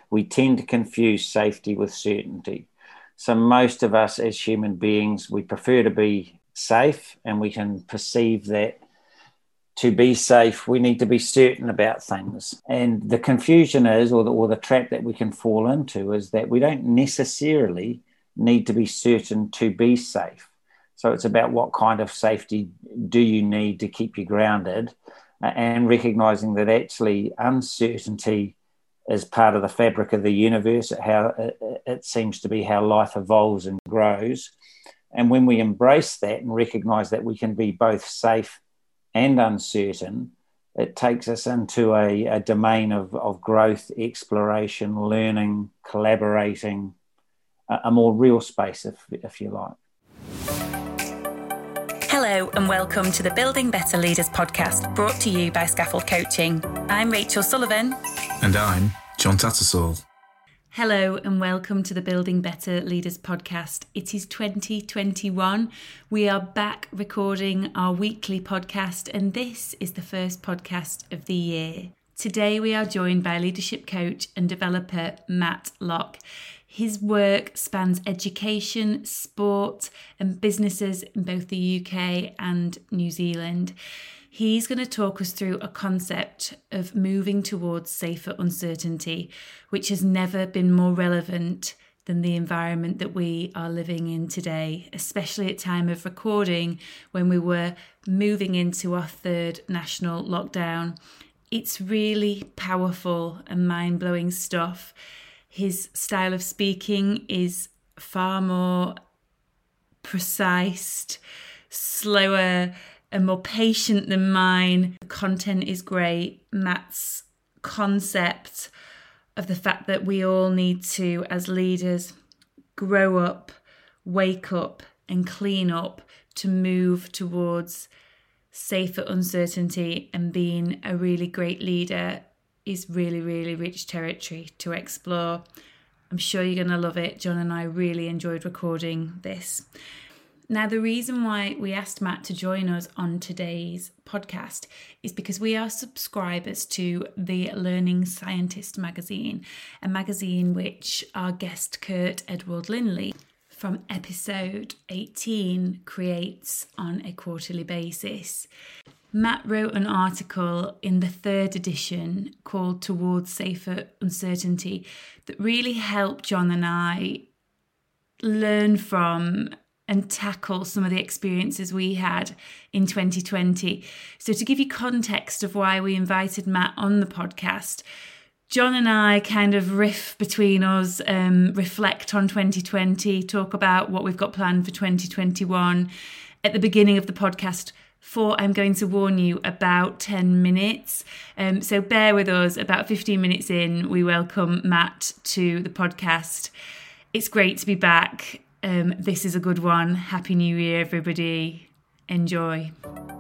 we tend to confuse safety with certainty. So most of us as human beings, we prefer to be safe, and we can perceive that to be safe, we need to be certain about things. And the confusion is, or the trap that we can fall into, is that we don't necessarily need to be certain to be safe. So it's about what kind of safety do you need to keep you grounded, and recognizing that actually uncertainty is part of the fabric of the universe, how it seems to be how life evolves and grows. And when we embrace that and recognize that we can be both safe and uncertain, it takes us into a domain of growth, exploration, learning, collaborating, a more real space, if you like. Hello and welcome to the Building Better Leaders podcast, brought to you by Scaffold Coaching. I'm Rachel Sullivan. And I'm John Tattersall. Hello and welcome to the Building Better Leaders podcast. It is 2021. We are back recording our weekly podcast, and this is the first podcast of the year. Today we are joined by leadership coach and developer Matt Locke. His work spans education, sport and businesses in both the UK and New Zealand. He's going to talk us through a concept of moving towards safer uncertainty, which has never been more relevant than the environment that we are living in today, especially at time of recording when we were moving into our third national lockdown. It's really powerful and mind-blowing stuff. His style of speaking is far more precise, slower, and more patient than mine. The content is great. Matt's concept of the fact that we all need to, as leaders, grow up, wake up, and clean up to move towards safer uncertainty and being a really great leader is really, really rich territory to explore. I'm sure you're going to love it. John and I really enjoyed recording this. Now, the reason why we asked Matt to join us on today's podcast is because we are subscribers to the Learning Scientist magazine, a magazine which our guest Kurt Edward Linley from episode 18 creates on a quarterly basis. Matt wrote an article in the third edition called Towards Safer Uncertainty that really helped John and I learn from and tackle some of the experiences we had in 2020. So to give you context of why we invited Matt on the podcast, John and I kind of riff between us, reflect on 2020, talk about what we've got planned for 2021. At the beginning of the podcast, I'm going to warn you, about 10 minutes. So bear with us. About 15 minutes in, we welcome Matt to the podcast. It's great to be back. This is a good one. Happy New Year, everybody. Enjoy.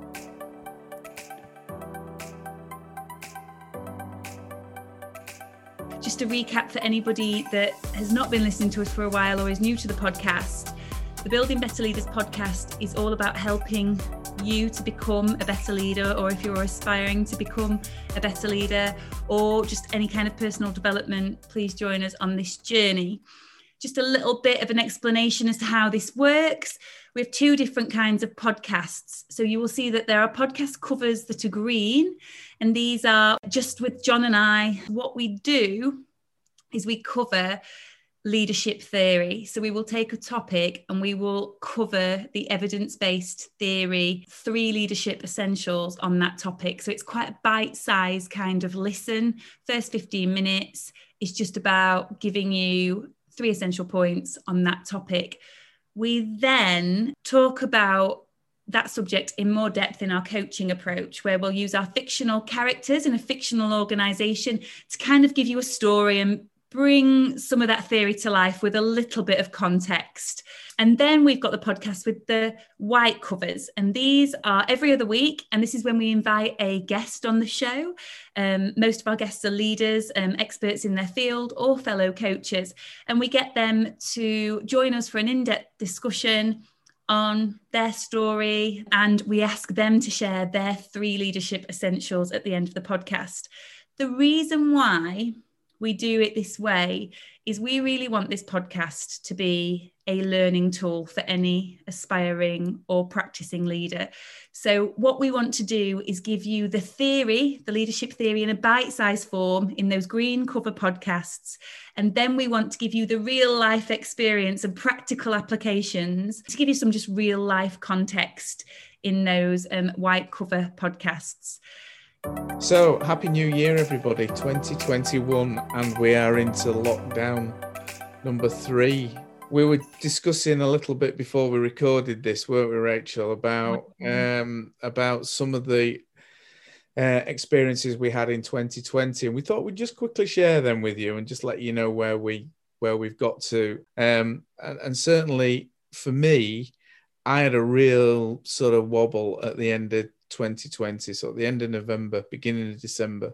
Just a recap for anybody that has not been listening to us for a while or is new to the podcast. The Building Better Leaders podcast is all about helping you to become a better leader, or if you're aspiring to become a better leader, or just any kind of personal development, please join us on this journey. Just a little bit of an explanation as to how this works. We have two different kinds of podcasts. So you will see that there are podcast covers that are green, and these are just with John and I. What we do is we cover leadership theory. So we will take a topic and we will cover the evidence-based theory, 3 leadership essentials on that topic. So it's quite a bite-sized kind of listen. First 15 minutes is just about giving you 3 essential points on that topic. We then talk about that subject in more depth in our coaching approach, where we'll use our fictional characters in a fictional organisation to kind of give you a story and bring some of that theory to life with a little bit of context. And then we've got the podcast with the white covers, and these are every other week, and this is when we invite a guest on the show. Most of our guests are leaders, experts in their field, or fellow coaches, and we get them to join us for an in-depth discussion on their story, and we ask them to share their 3 leadership essentials at the end of the podcast. The reason why we do it this way is we really want this podcast to be a learning tool for any aspiring or practicing leader. So what we want to do is give you the theory, the leadership theory, in a bite-sized form in those green cover podcasts. And then we want to give you the real life experience and practical applications to give you some just real life context in those white cover podcasts. So, Happy New Year, everybody, 2021, and we are into lockdown number 3. We were discussing a little bit before we recorded this, weren't we, Rachel, about some of the experiences we had in 2020, and we thought we'd just quickly share them with you and just let you know where we've got to. And certainly for me, I had a real sort of wobble at the end of 2020, so at the end of November, beginning of December.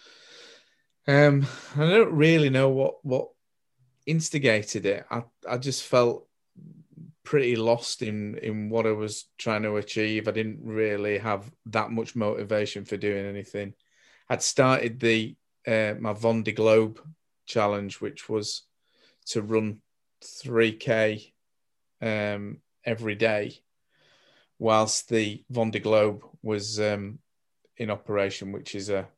I don't really know what instigated it. I just felt pretty lost in what I was trying to achieve. I didn't really have that much motivation for doing anything. I'd started my Vendée Globe challenge, which was to run 3K every day, whilst the Vendée Globe was in operation, which is a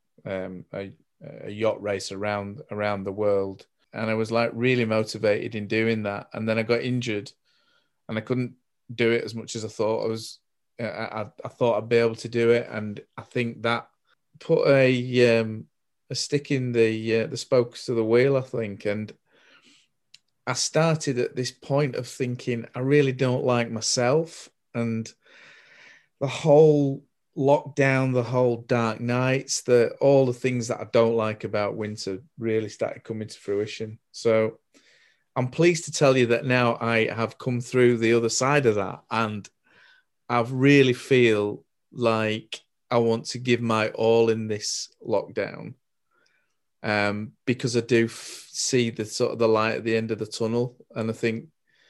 yacht race around the world. And I was like really motivated in doing that. And then I got injured and I couldn't do it as much as I thought I was. I thought I'd be able to do it. And I think that put a stick in the spokes to the wheel, I think. And I started at this point of thinking, I really don't like myself. And the whole lockdown, the whole dark nights, all the things that I don't like about winter really started coming to fruition. So I'm pleased to tell you that now I have come through the other side of that, and I really feel like I want to give my all in this lockdown, because I do see the sort of the light at the end of the tunnel. And I think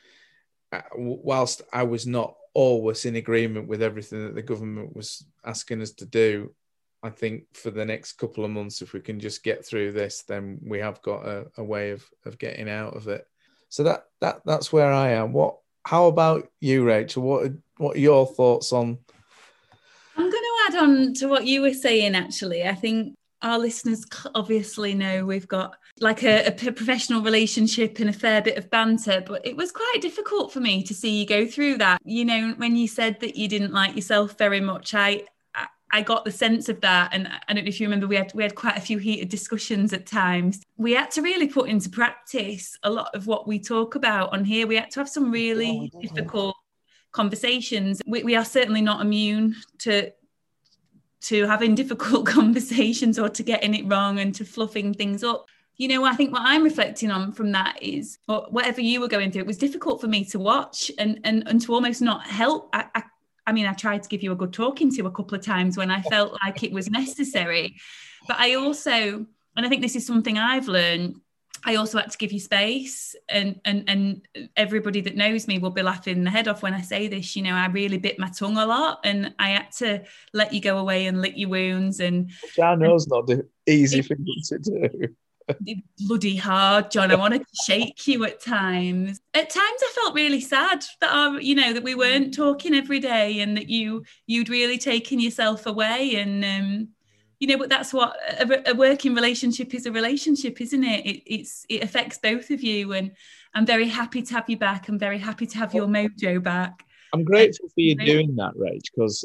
whilst I was not always in agreement with everything that the government was asking us to do, I think for the next couple of months, if we can just get through this, then we have got a way of getting out of it. So that's where I am. How about you, Rachel? What are your thoughts on? I'm going to add on to what you were saying, actually. I think our listeners obviously know we've got like a professional relationship and a fair bit of banter, but it was quite difficult for me to see you go through that. You know, when you said that you didn't like yourself very much, I got the sense of that. And I don't know if you remember, we had quite a few heated discussions at times. We had to really put into practice a lot of what we talk about on here. We had to have some really difficult conversations. We are certainly not immune to having difficult conversations or to getting it wrong and to fluffing things up. You know, I think what I'm reflecting on from that is, or whatever you were going through, it was difficult for me to watch and to almost not help. I mean, I tried to give you a good talking to a couple of times when I felt like it was necessary. But I also, and I think this is something I've learned, I also had to give you space, and everybody that knows me will be laughing their head off when I say this. You know, I really bit my tongue a lot, and I had to let you go away and lick your wounds. And which I know is not the easy thing to do. Bloody hard, John. I wanted to shake you at times. At times I felt really sad that that we weren't talking every day, and that you'd really taken yourself away. And but that's what a working relationship is, a relationship, isn't it? It affects both of you, and I'm very happy to have you back. I'm very happy to have your mojo back. I'm grateful for you doing that, Rach, because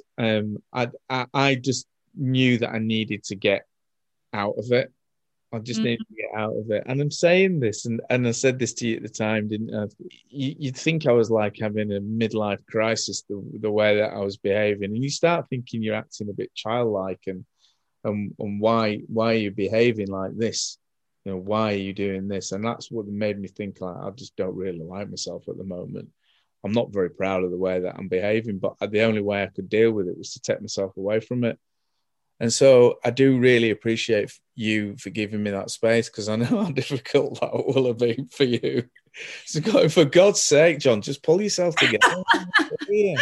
I just knew that I needed to get out of it. I just needed to get out of it. And I'm saying this, and I said this to you at the time, didn't I? You'd think I was like having a midlife crisis, the way that I was behaving. And you start thinking you're acting a bit childlike, and why are you behaving like this? You know, why are you doing this? And that's what made me think, like, I just don't really like myself at the moment. I'm not very proud of the way that I'm behaving, but the only way I could deal with it was to take myself away from it. And so I do really appreciate you for giving me that space, because I know how difficult that will have been for you. So for God's sake, John, just pull yourself together. Yeah.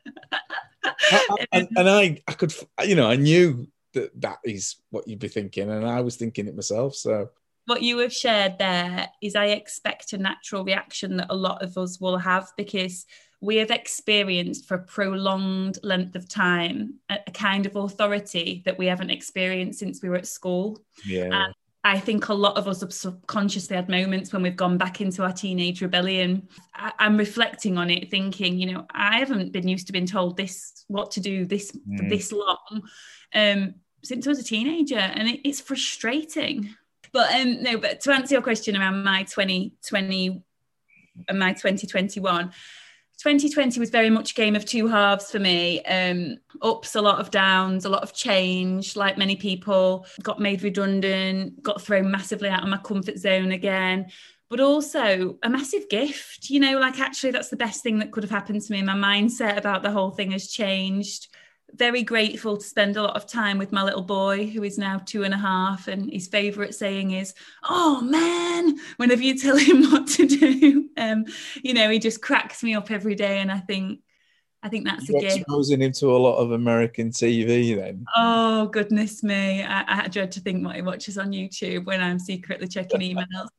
And I could, I knew that is what you'd be thinking, and I was thinking it myself. So what you have shared there is I expect a natural reaction that a lot of us will have, because we have experienced for a prolonged length of time a kind of authority that we haven't experienced since we were at school. Yeah. And I think a lot of us have subconsciously had moments when we've gone back into our teenage rebellion. I'm reflecting on it, thinking, you know, I haven't been used to being told what to do for this long since I was a teenager, and it's frustrating. But but to answer your question around my 2020 and my 2021. 2020 was very much a game of two halves for me. Ups, a lot of downs, a lot of change, like many people. Got made redundant, got thrown massively out of my comfort zone again. But also a massive gift, you know, like actually that's the best thing that could have happened to me. My mindset about the whole thing has changed. Very grateful to spend a lot of time with my little boy, who is now 2.5, and his favourite saying is, "Oh man," whenever you tell him what to do. You know, he just cracks me up every day, and I think that's You're a gift. exposing him to a lot of American TV then. Oh goodness me, I dread to think what he watches on YouTube when I'm secretly checking emails.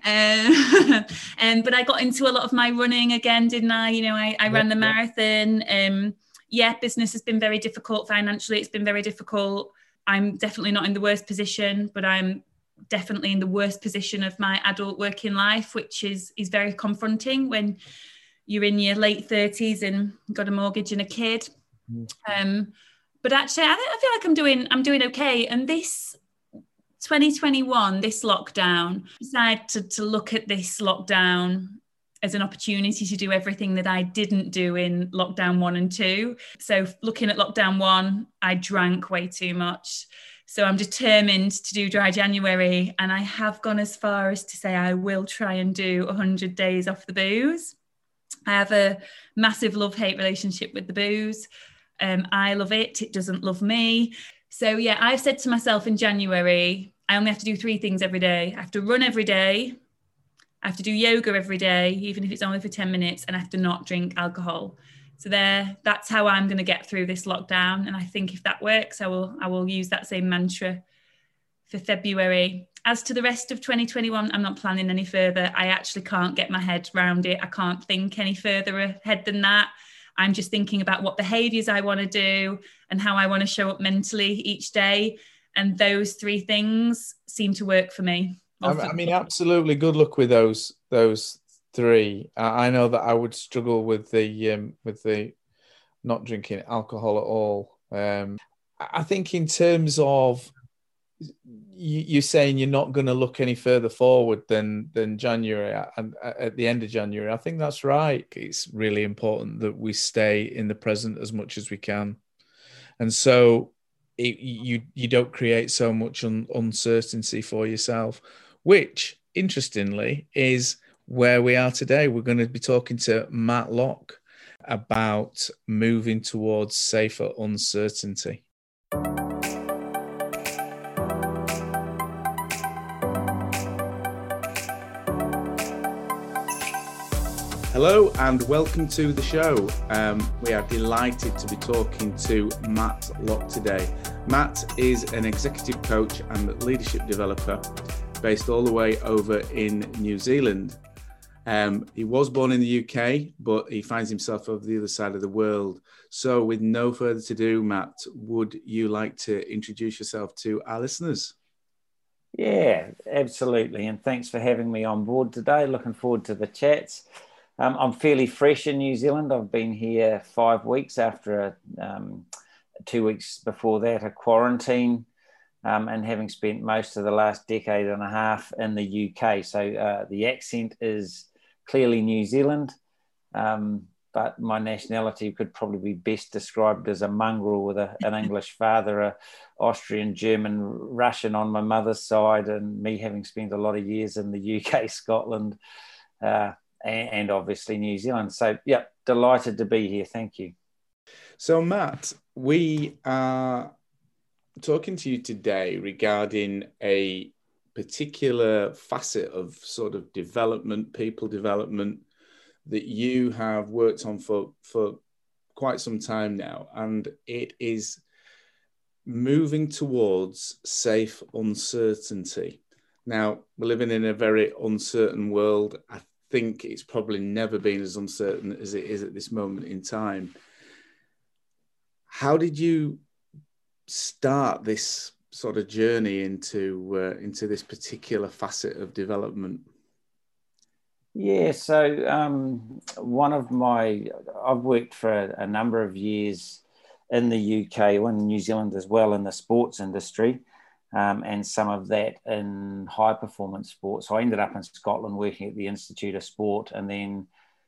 But I got into a lot of my running again, didn't I? You know, I ran the marathon. Business has been very difficult financially. It's been very difficult. I'm definitely not in the worst position, but I'm definitely in the worst position of my adult working life, which is very confronting when you're in your late 30s and got a mortgage and a kid. But actually, I feel like I'm doing okay. And this 2021, this lockdown, I decided to look at this lockdown as an opportunity to do everything that I didn't do in lockdown 1 and 2. So looking at lockdown 1, I drank way too much. So I'm determined to do dry January. And I have gone as far as to say I will try and do 100 days off the booze. I have a massive love-hate relationship with the booze. I love it. It doesn't love me. So yeah, I've said to myself in January, I only have to do 3 things every day. I have to run every day. I have to do yoga every day, even if it's only for 10 minutes, and I have to not drink alcohol. So that's how I'm going to get through this lockdown. And I think if that works, I will use that same mantra for February. As to the rest of 2021, I'm not planning any further. I actually can't get my head around it. I can't think any further ahead than that. I'm just thinking about what behaviours I want to do and how I want to show up mentally each day. And those 3 things seem to work for me. I mean, absolutely. Good luck with those 3. I know that I would struggle with the not drinking alcohol at all. I think in terms of you saying you're not going to look any further forward than January and at the end of January, I think that's right. It's really important that we stay in the present as much as we can, and so you don't create so much uncertainty for yourself. Which, interestingly, is where we are today. We're going to be talking to Matt Locke about moving towards safer uncertainty. Hello and welcome to the show. We are delighted to be talking to Matt Locke today. Matt is an executive coach and leadership developer based all the way over in New Zealand. He was born in the UK, but he finds himself over the other side of the world. So with no further ado, Matt, would you like to introduce yourself to our listeners? Yeah, absolutely. And thanks for having me on board today. Looking forward to the chats. I'm fairly fresh in New Zealand. I've been here 5 weeks after 2 weeks before that, a quarantine. And having spent most of the last decade and a half in the UK. So the accent is clearly New Zealand, but my nationality could probably be best described as a mongrel with an English father, a Austrian, German, Russian on my mother's side, and me having spent a lot of years in the UK, Scotland, and obviously New Zealand. So, yeah, delighted to be here. Thank you. So, Matt, we are talking to you today regarding a particular facet of sort of development, people development that you have worked on for quite some time now, and it is moving towards safe uncertainty. Now, we're living in a very uncertain world. I think it's probably never been as uncertain as it is at this moment in time. How did you start this sort of journey into this particular facet of development? Yeah, so I've worked for a number of years in the UK, or in New Zealand as well, in the sports industry, and some of that in high performance sports. So I ended up in Scotland working at the Institute of Sport, and then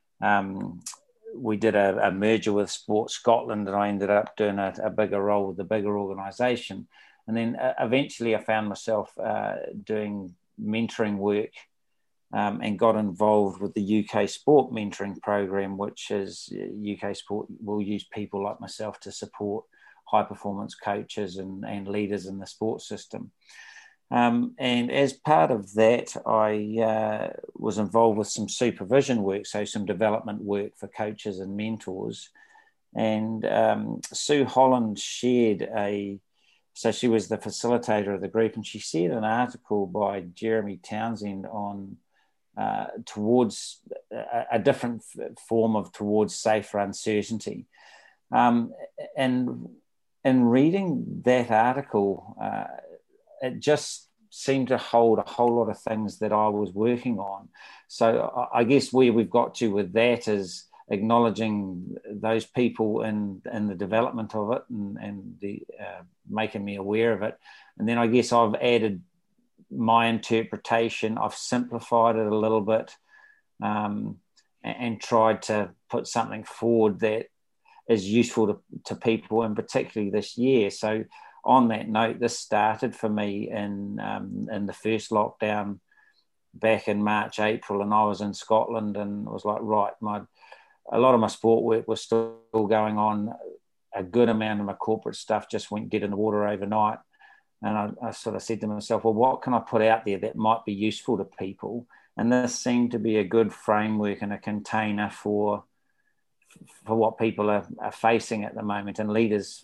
we did a merger with Sport Scotland, and I ended up doing a bigger role with the bigger organisation. And then eventually I found myself doing mentoring work, and got involved with the UK Sport Mentoring Program, which is UK Sport will use people like myself to support high performance coaches and leaders in the sports system. And as part of that, I was involved with some supervision work, so some development work for coaches and mentors. And Sue Holland shared so she was the facilitator of the group, and she shared an article by Jeremy Townsend on towards a different form of towards safer uncertainty. And in reading that article, it just seemed to hold a whole lot of things that I was working on. So I guess where we've got to with that is acknowledging those people in the development of it and the making me aware of it. And then I guess I've added my interpretation. I've simplified it a little bit, and tried to put something forward that is useful to people, and particularly this year. So on that note, this started for me in the first lockdown back in March, April, and I was in Scotland, and I was like, right, a lot of my sport work was still going on. A good amount of my corporate stuff just went dead in the water overnight. And I sort of said to myself, well, what can I put out there that might be useful to people? And this seemed to be a good framework and a container for what people are facing at the moment. And leaders,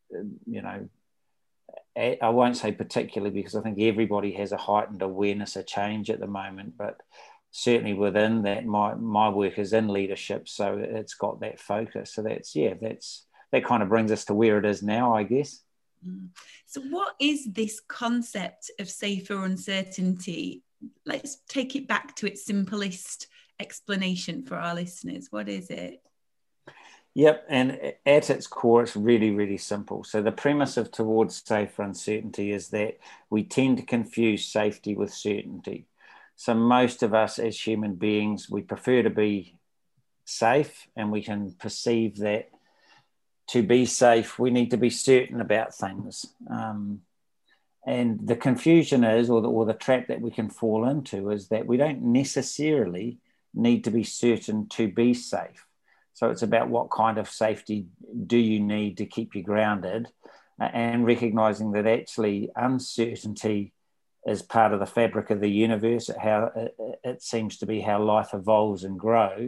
I won't say particularly, because I think everybody has a heightened awareness of change at the moment, but certainly within that, my work is in leadership, so it's got that focus. So that kind of brings us to where it is now, I guess. So what is this concept of safer uncertainty? Let's take it back to its simplest explanation for our listeners. What is it? Yep, and at its core, it's really, really simple. So the premise of towards safer uncertainty is that we tend to confuse safety with certainty. So most of us as human beings, we prefer to be safe, and we can perceive that to be safe, we need to be certain about things. And the confusion is, or the trap that we can fall into, is that we don't necessarily need to be certain to be safe. So it's about what kind of safety do you need to keep you grounded, and recognizing that actually uncertainty is part of the fabric of the universe, how it seems to be how life evolves and grows.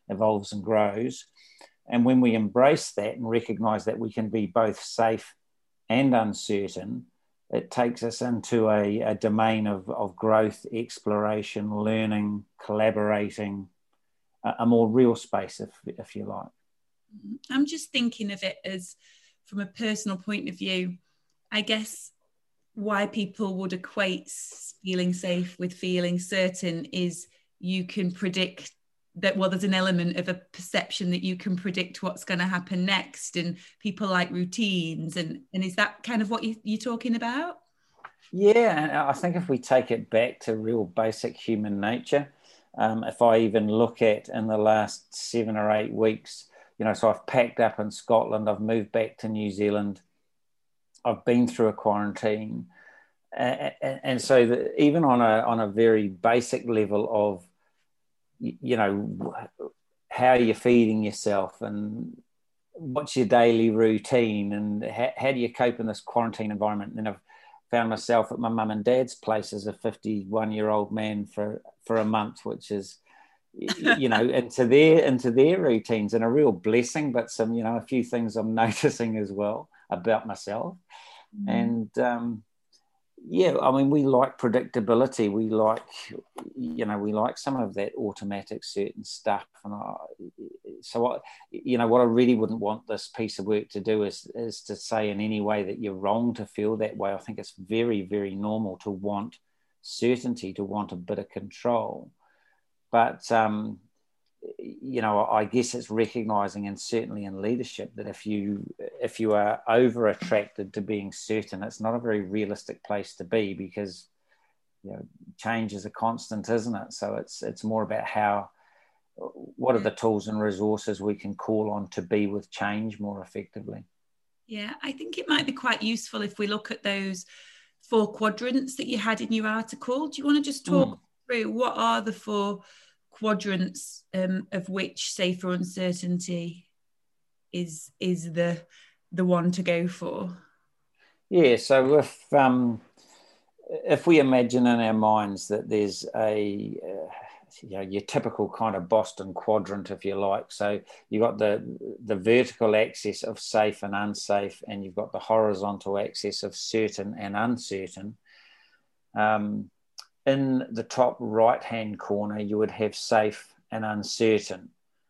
And when we embrace that and recognize that we can be both safe and uncertain, it takes us into a domain of growth, exploration, learning, collaborating, a more real space, if you like. I'm just thinking of it as, from a personal point of view, I guess why people would equate feeling safe with feeling certain is you can predict that, well, there's an element of a perception that you can predict what's going to happen next, and people like routines, and is that kind of what you're talking about? Yeah, and I think if we take it back to real basic human nature, if I even look at in the last 7 or 8 weeks, so I've packed up in Scotland, I've moved back to New Zealand, I've been through a quarantine, and so even on a very basic level of, how you're feeding yourself and what's your daily routine and how do you cope in this quarantine environment. And I've found myself at my mum and dad's place as a 51-year-old man for a month, which is, into their routines, and a real blessing, but some, a few things I'm noticing as well about myself. And Yeah, I mean, we like predictability. We like some of that automatic certain stuff. And what I really wouldn't want this piece of work to do is to say in any way that you're wrong to feel that way. I think it's very, very normal to want certainty, to want a bit of control. But I guess it's recognizing, and certainly in leadership, that if you are over attracted to being certain, it's not a very realistic place to be, because change is a constant, isn't it? So it's more about what are the tools and resources we can call on to be with change more effectively. Yeah, I think it might be quite useful if we look at those 4 quadrants that you had in your article. Do you want to just talk through what are the 4 quadrants of which safer uncertainty is the one to go for? Yeah, so if we imagine in our minds that there's your typical kind of Boston quadrant, if you like. So you've got the vertical axis of safe and unsafe, and you've got the horizontal axis of certain and uncertain. In the top right-hand corner, you would have safe and uncertain.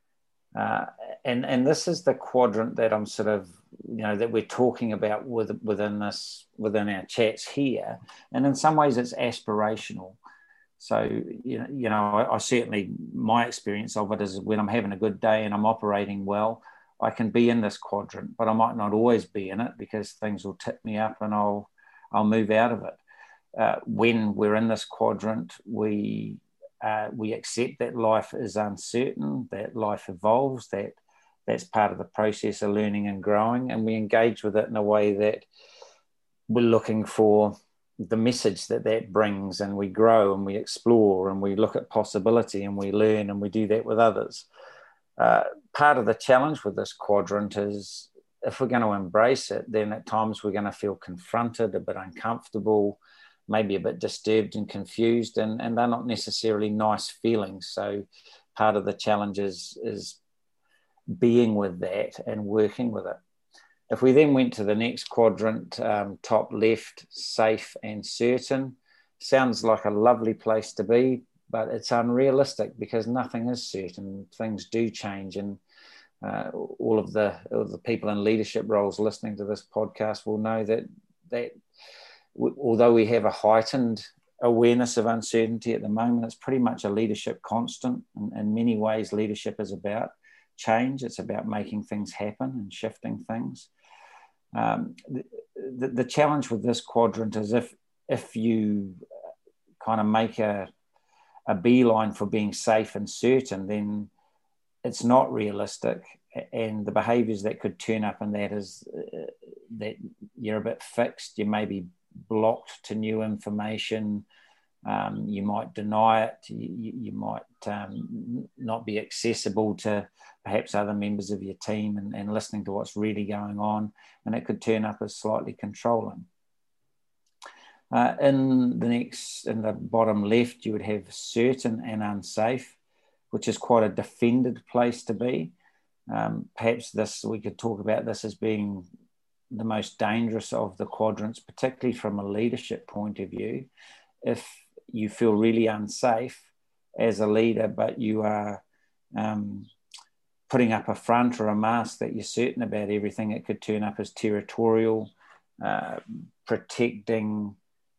And this is the quadrant that I'm sort of, that we're talking about within our chats here. And in some ways it's aspirational. So, I certainly, my experience of it is when I'm having a good day and I'm operating well, I can be in this quadrant, but I might not always be in it, because things will tip me up and I'll move out of it. When we're in this quadrant, we accept that life is uncertain, that life evolves, that's part of the process of learning and growing, and we engage with it in a way that we're looking for the message that brings, and we grow and we explore and we look at possibility and we learn, and we do that with others. Part of the challenge with this quadrant is, if we're going to embrace it, then at times we're going to feel confronted, a bit uncomfortable, maybe a bit disturbed and confused, and they're not necessarily nice feelings. So part of the challenge is being with that and working with it. If we then went to the next quadrant, top left, safe and certain, sounds like a lovely place to be, but it's unrealistic, because nothing is certain. Things do change, and all of the people in leadership roles listening to this podcast will know that although we have a heightened awareness of uncertainty at the moment, it's pretty much a leadership constant. In many ways, leadership is about change. It's about making things happen and shifting things. The challenge with this quadrant is if you kind of make a beeline for being safe and certain, then it's not realistic, and the behaviours that could turn up in that is that you're a bit fixed. You may be blocked to new information. You might deny it. You might not be accessible to perhaps other members of your team and listening to what's really going on, and it could turn up as slightly controlling. In the bottom left, you would have certain and unsafe, which is quite a defended place to be. Perhaps we could talk about this as being the most dangerous of the quadrants, particularly from a leadership point of view. If you feel really unsafe as a leader, but you are putting up a front or a mask that you're certain about everything, it could turn up as territorial, protecting,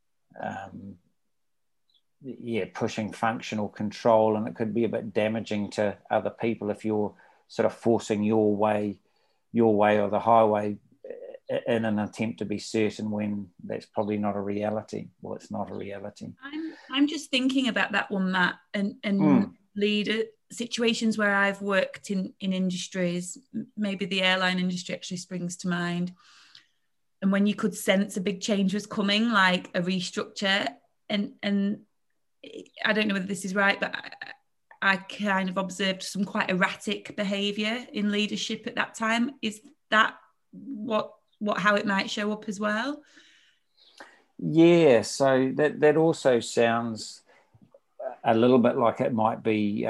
pushing functional control, and it could be a bit damaging to other people if you're sort of forcing your way or the highway in an attempt to be certain, when that's probably not a reality. Well, it's not a reality. I'm just thinking about that one, Matt, and leader situations where I've worked in industries, maybe the airline industry actually springs to mind, and when you could sense a big change was coming, like a restructure, and I don't know whether this is right, but I kind of observed some quite erratic behaviour in leadership at that time. Is that how it might show up as well? Yeah, so that also sounds a little bit like it might be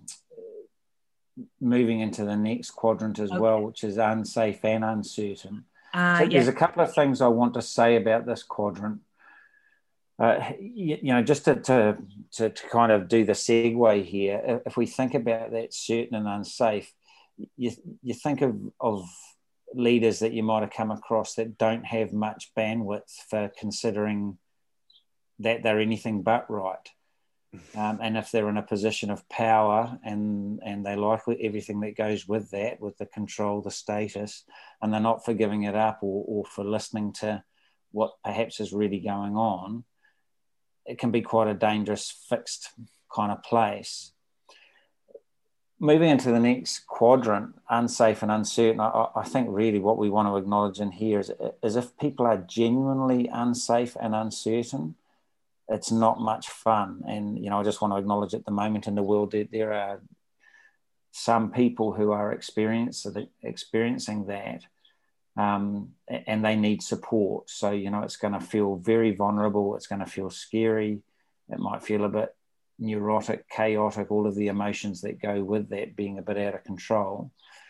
moving into the next quadrant as well, which is unsafe and uncertain. There's a couple of things I want to say about this quadrant. Just to kind of do the segue here, if we think about that certain and unsafe, you think of leaders that you might have come across that don't have much bandwidth for considering that they're anything but right. And if they're in a position of power and they like everything that goes with that, with the control, the status, and they're not for giving it up or for listening to what perhaps is really going on, it can be quite a dangerous, fixed kind of place. Moving into the next quadrant, unsafe and uncertain, I think really what we want to acknowledge in here is if people are genuinely unsafe and uncertain, it's not much fun. And, I just want to acknowledge at the moment in the world that there are some people who are experiencing that, and they need support. So, it's going to feel very vulnerable. It's going to feel scary. It might feel a bit neurotic, chaotic, all of the emotions that go with that being a bit out of control.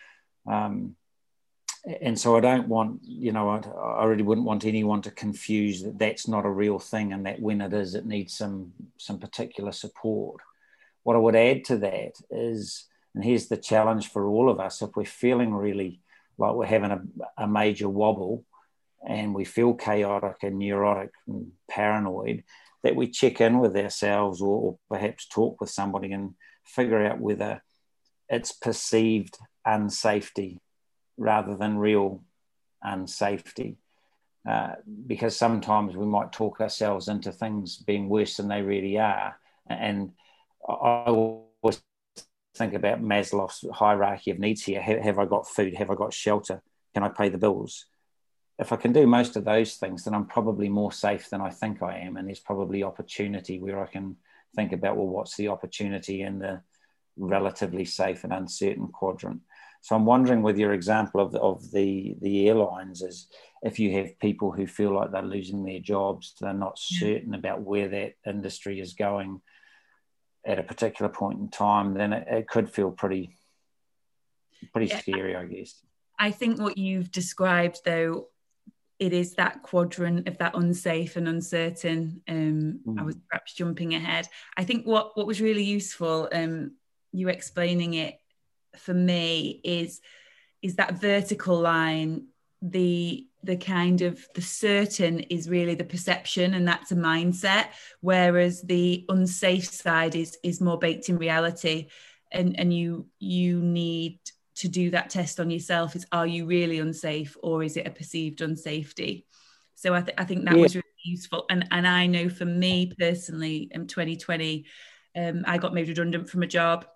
And so I don't want, I really wouldn't want anyone to confuse that that's not a real thing and that when it is, it needs some particular support. What I would add to that is, and here's the challenge for all of us, if we're feeling really like we're having a major wobble and we feel chaotic and neurotic and paranoid, that we check in with ourselves or perhaps talk with somebody and figure out whether it's perceived unsafety rather than real unsafety. Because sometimes we might talk ourselves into things being worse than they really are. And I always think about Maslow's hierarchy of needs here. Have I got food? Have I got shelter? Can I pay the bills? If I can do most of those things, then I'm probably more safe than I think I am. And there's probably opportunity where I can think about, well, what's the opportunity in the relatively safe and uncertain quadrant? So I'm wondering with your example of the airlines is if you have people who feel like they're losing their jobs, they're not certain about where that industry is going at a particular point in time, then it could feel pretty scary, I guess. I think what you've described, though, it is that quadrant of that unsafe and uncertain. I was perhaps jumping ahead. I think what was really useful, you explaining it for me, is that vertical line. The kind of the certain is really the perception, and that's a mindset, whereas the unsafe side is more baked in reality, and you need to do that test on yourself. Is, are you really unsafe, or is it a perceived unsafety? So I think that was really useful. And I know for me personally, in 2020, I got made redundant from a job.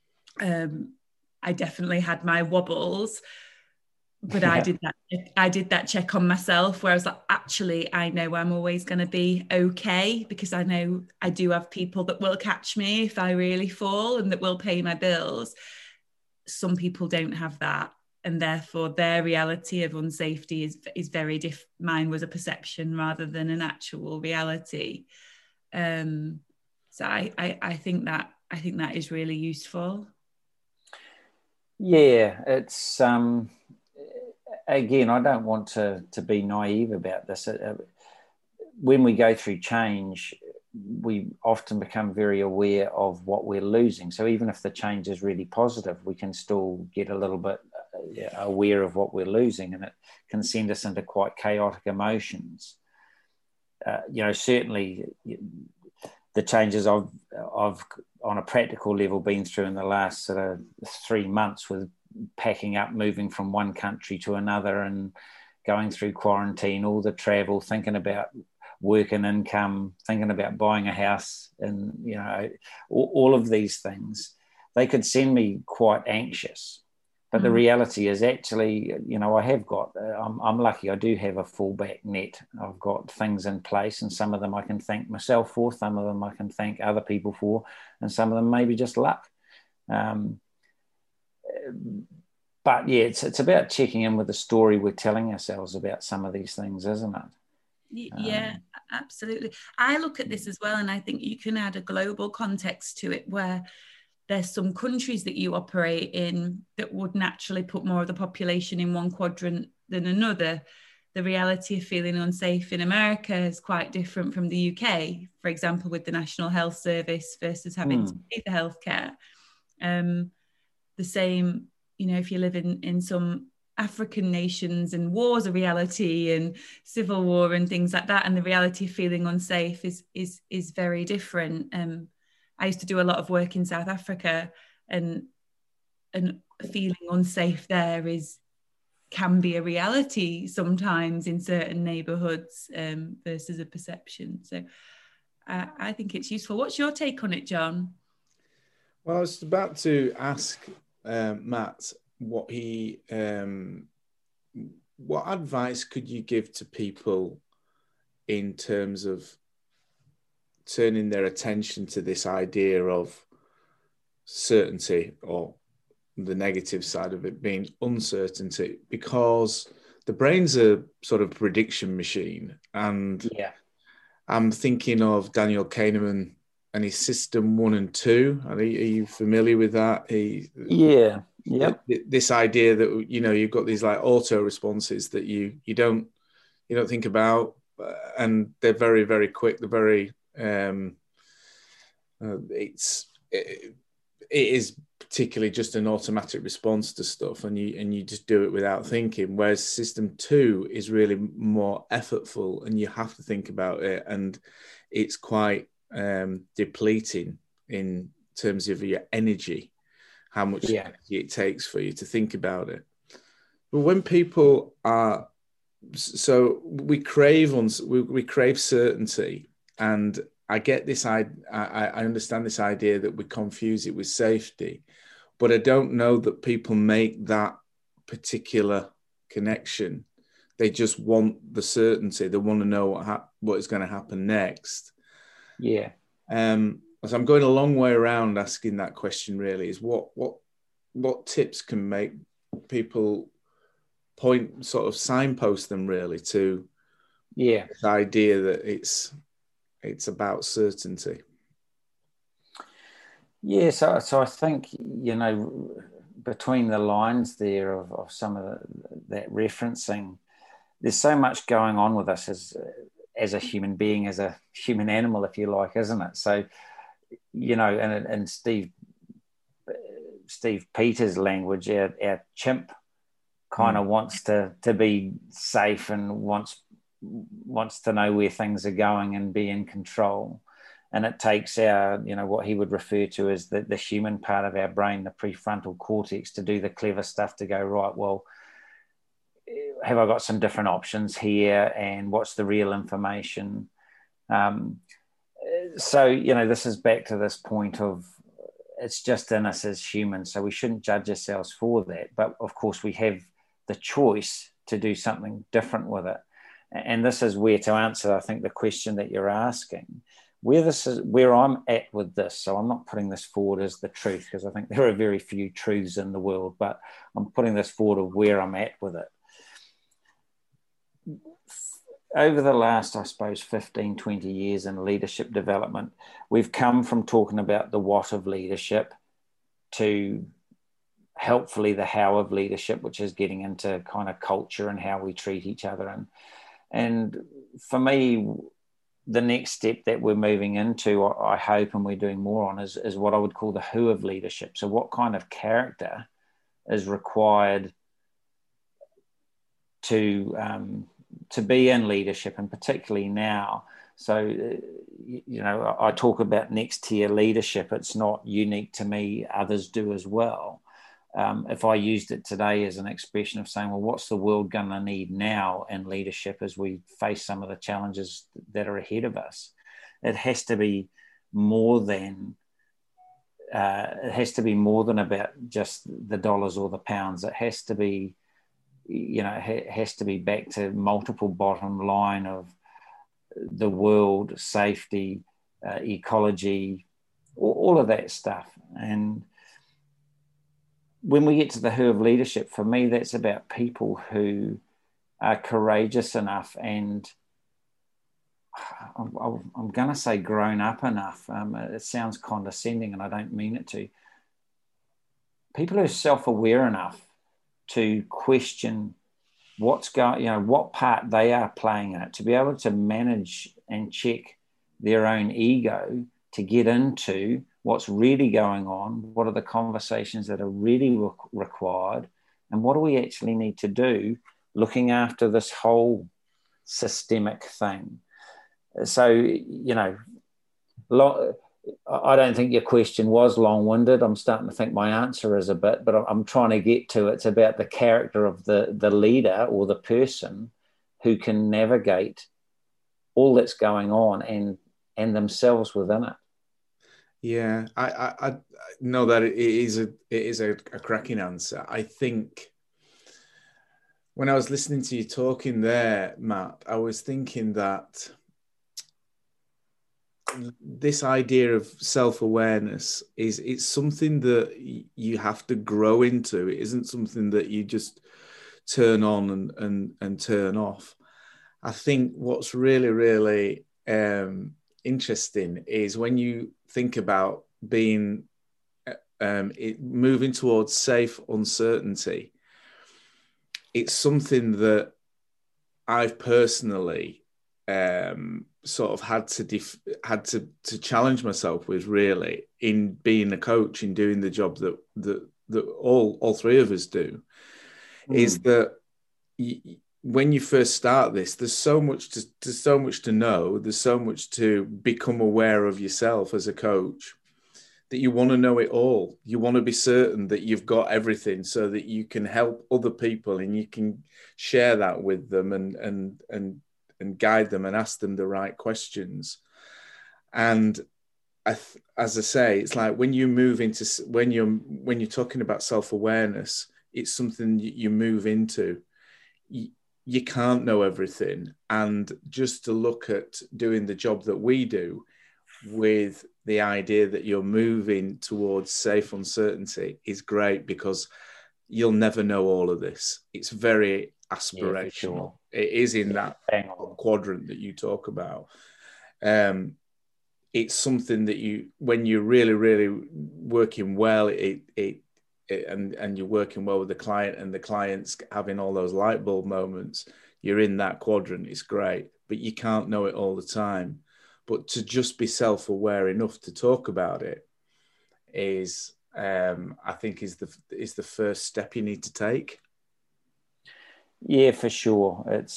I definitely had my wobbles, but I did that check on myself where I was like, actually, I know I'm always going to be okay, because I know I do have people that will catch me if I really fall and that will pay my bills. Some people don't have that, and therefore their reality of unsafety is very different. Mine was a perception rather than an actual reality. So I think that is really useful. Yeah, it's again, I don't want to be naive about this. When we go through change, we often become very aware of what we're losing. So even if the change is really positive, we can still get a little bit aware of what we're losing, and it can send us into quite chaotic emotions. Certainly the changes I've on a practical level been through in the last sort of 3 months with packing up, moving from one country to another and going through quarantine, all the travel, thinking about work and income, thinking about buying a house, and all of these things, they could send me quite anxious. But the reality is actually, I have got, I'm lucky, I do have a fallback net. I've got things in place, and some of them I can thank myself for, some of them I can thank other people for, and some of them maybe just luck. But yeah, it's about checking in with the story we're telling ourselves about some of these things, isn't it? Yeah, absolutely. I look at this as well, and I think you can add a global context to it, where there's some countries that you operate in that would naturally put more of the population in one quadrant than another. the reality of feeling unsafe in America is quite different from the UK, for example, with the National Health Service versus having to pay for healthcare. The same, you know, if you live in some African nations and war's a reality and civil war and things like that, and the reality of feeling unsafe is very different. I used to do a lot of work in South Africa, and feeling unsafe there can be a reality sometimes in certain neighbourhoods versus a perception. So I think it's useful. What's your take on it, John? Well, I was about to ask Matt what advice could you give to people in terms of turning their attention to this idea of certainty, or the negative side of it being uncertainty, because the brain's a sort of prediction machine. And I'm thinking of Daniel Kahneman and his system 1 and 2. Are you familiar with that? This idea that, you know, you've got these like auto responses that you don't think about, and they're very, very quick. They're very it is particularly just an automatic response to stuff, and you just do it without thinking. Whereas system 2 is really more effortful, and you have to think about it, and it's quite depleting in terms of your energy, how much energy it takes for you to think about it. But when people are, so we crave certainty, and I get this. I understand this idea that we confuse it with safety, but I don't know that people make that particular connection. They just want the certainty. They want to know what is going to happen next. Yeah. So I'm going a long way around asking that question. Really, is what tips can make people signpost them really to this idea that it's about certainty. Yeah, so I think, you know, between the lines there of some of that referencing, there's so much going on with us as a human being, as a human animal, if you like, isn't it? So, you know, and Steve Peters' language, our chimp kind of wants to be safe and wants to know where things are going and be in control. And it takes our, you know, what he would refer to as the human part of our brain, the prefrontal cortex, to do the clever stuff, to go, right, well, have I got some different options here, and what's the real information? So, you know, this is back to this point of it's just in us as humans, so we shouldn't judge ourselves for that. But of course, we have the choice to do something different with it. And this is where, to answer, I think, the question that you're asking, where I'm at with this. So I'm not putting this forward as the truth, because I think there are very few truths in the world, but I'm putting this forward of where I'm at with it. Over the last, I suppose, 15, 20 years in leadership development, we've come from talking about the what of leadership to helpfully the how of leadership, which is getting into kind of culture and how we treat each other. And for me, the next step that we're moving into, I hope, and we're doing more on, is what I would call the who of leadership. So what kind of character is required to be in leadership, and particularly now. So, you know, I talk about next tier leadership. It's not unique to me. Others do as well. If I used it today as an expression of saying, well, what's the world going to need now in leadership as we face some of the challenges that are ahead of us? It has to be more than about just the dollars or the pounds. It has to be, you know, it has to be back to multiple bottom line of the world, safety, ecology, all of that stuff. And when we get to the who of leadership, for me, that's about people who are courageous enough, and I'm going to say grown up enough. It sounds condescending, and I don't mean it to. People who are self-aware enough to question what's going, what part they are playing in it, to be able to manage and check their own ego, to get into what's really going on, what are the conversations that are really required, and what do we actually need to do looking after this whole systemic thing. So, I don't think your question was long-winded. I'm starting to think my answer is a bit, but I'm trying to get to it's about the character of the leader or the person who can navigate all that's going on and themselves within it. Yeah, I know that it is a cracking answer. I think when I was listening to you talking there, Matt, I was thinking that this idea of self-awareness it's something that you have to grow into. It isn't something that you just turn on and turn off. I think what's really, really interesting is when you think about being moving towards safe uncertainty. It's something that I've personally sort of had to challenge myself with, really, in being a coach, in doing the job that all three of us do. Is that when you first start this, there's so much to know, there's so much to become aware of yourself as a coach, that you want to know it all. You want to be certain that you've got everything so that you can help other people and you can share that with them and guide them and ask them the right questions. And as I say, it's like when you move into, when you're talking about self-awareness, it's something you move into. You can't know everything. And just to look at doing the job that we do with the idea that you're moving towards safe uncertainty is great, because you'll never know all of this. It's very aspirational. Yeah, sure. It is in that quadrant that you talk about. It's something that when you're really, really working well, and you're working well with the client, and the client's having all those light bulb moments, you're in that quadrant. It's great, but you can't know it all the time. But to just be self-aware enough to talk about it is, I think, is the first step you need to take. Yeah, for sure. It's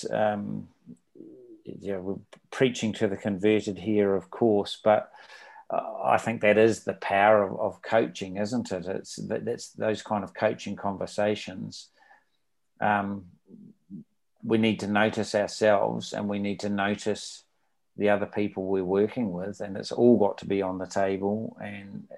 we're preaching to the converted here, of course, but I think that is the power of coaching, isn't it? That's those kind of coaching conversations. We need to notice ourselves, and we need to notice the other people we're working with, and it's all got to be on the table. And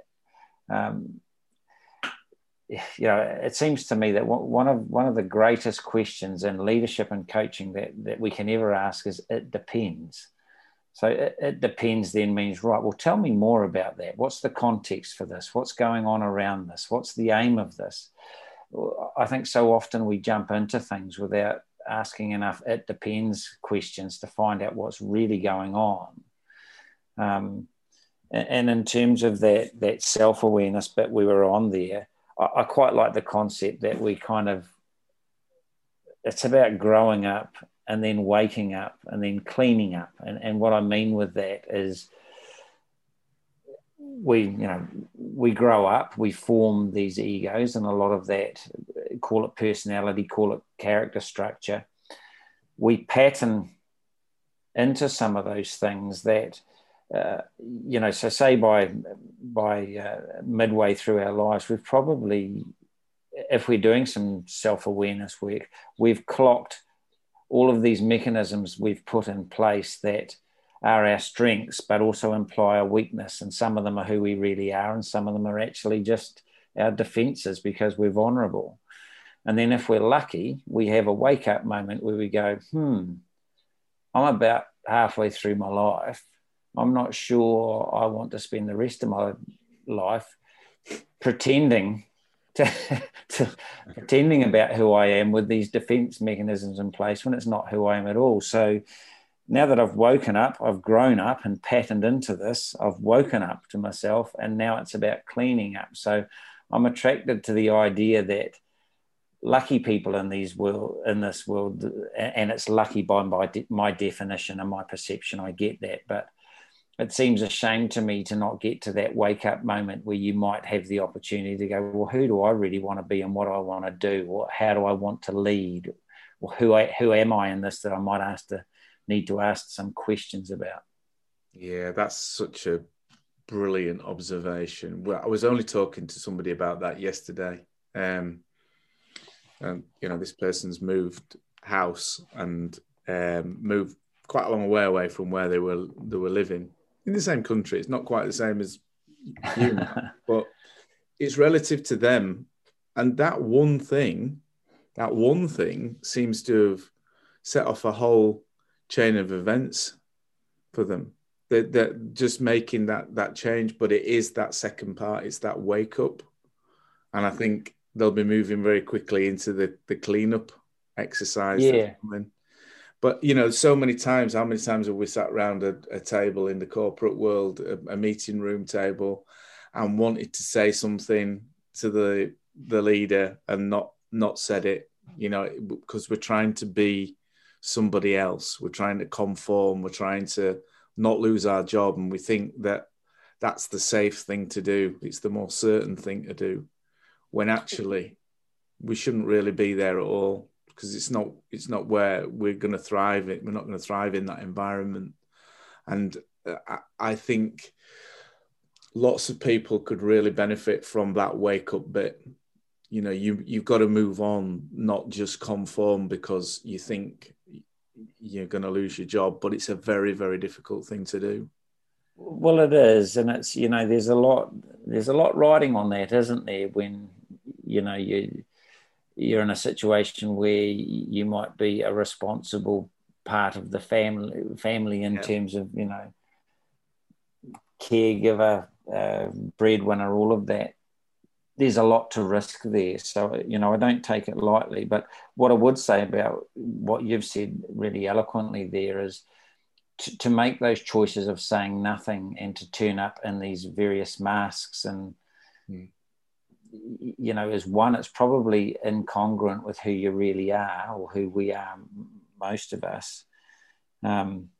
it seems to me that one of the greatest questions in leadership and coaching that we can ever ask is, it depends. So it depends then means, right, well, tell me more about that. What's the context for this? What's going on around this? What's the aim of this? I think so often we jump into things without asking enough it depends questions to find out what's really going on. And in terms of that self-awareness bit we were on there, I quite like the concept that we it's about growing up and then waking up and then cleaning up. And what I mean with that is we grow up, we form these egos, and a lot of that, call it personality, call it character structure, we pattern into some of those things that, so say by midway through our lives, we've probably, if we're doing some self-awareness work, we've clocked all of these mechanisms we've put in place that are our strengths, but also imply a weakness. And some of them are who we really are, and some of them are actually just our defenses because we're vulnerable. And then if we're lucky, we have a wake-up moment where we go, I'm about halfway through my life. I'm not sure I want to spend the rest of my life pretending about who I am with these defense mechanisms in place when it's not who I am at all. So now that I've woken up, I've grown up and patterned into this, I've woken up to myself, and now it's about cleaning up. So I'm attracted to the idea that lucky people in this world, and it's lucky by my definition and my perception. I get that, but it seems a shame to me to not get to that wake up moment where you might have the opportunity to go, well, who do I really want to be and what do I want to do? Or how do I want to lead? Or who am I in this that I might need to ask some questions about? Yeah, that's such a brilliant observation. Well, I was only talking to somebody about that yesterday. And this person's moved house and moved quite a long way away from where they were living in the same country. It's not quite the same as you, but it's relative to them. And that one thing seems to have set off a whole chain of events for them. They're just making that change, but it is that second part. It's that wake up. And I think they'll be moving very quickly into the cleanup exercise. Yeah. But, so many times, how many times have we sat around a table in the corporate world, a meeting room table, and wanted to say something to the leader and not said it, because we're trying to be somebody else. We're trying to conform. We're trying to not lose our job. And we think that that's the safe thing to do. It's the more certain thing to do, when actually we shouldn't really be there at all, because it's not where we're going to thrive. We're not going to thrive in that environment. And I think lots of people could really benefit from that wake up bit. You've got to move on, not just conform because you think you're going to lose your job, but it's a very, very difficult thing to do. Well, it is. And it's, there's a lot riding on that, isn't there? When, you're in a situation where you might be a responsible part of the family in terms of, caregiver, breadwinner, all of that. There's a lot to risk there. So, I don't take it lightly. But what I would say about what you've said really eloquently there is to make those choices of saying nothing and to turn up in these various masks and, as one, it's probably incongruent with who you really are or who we are, most of us. And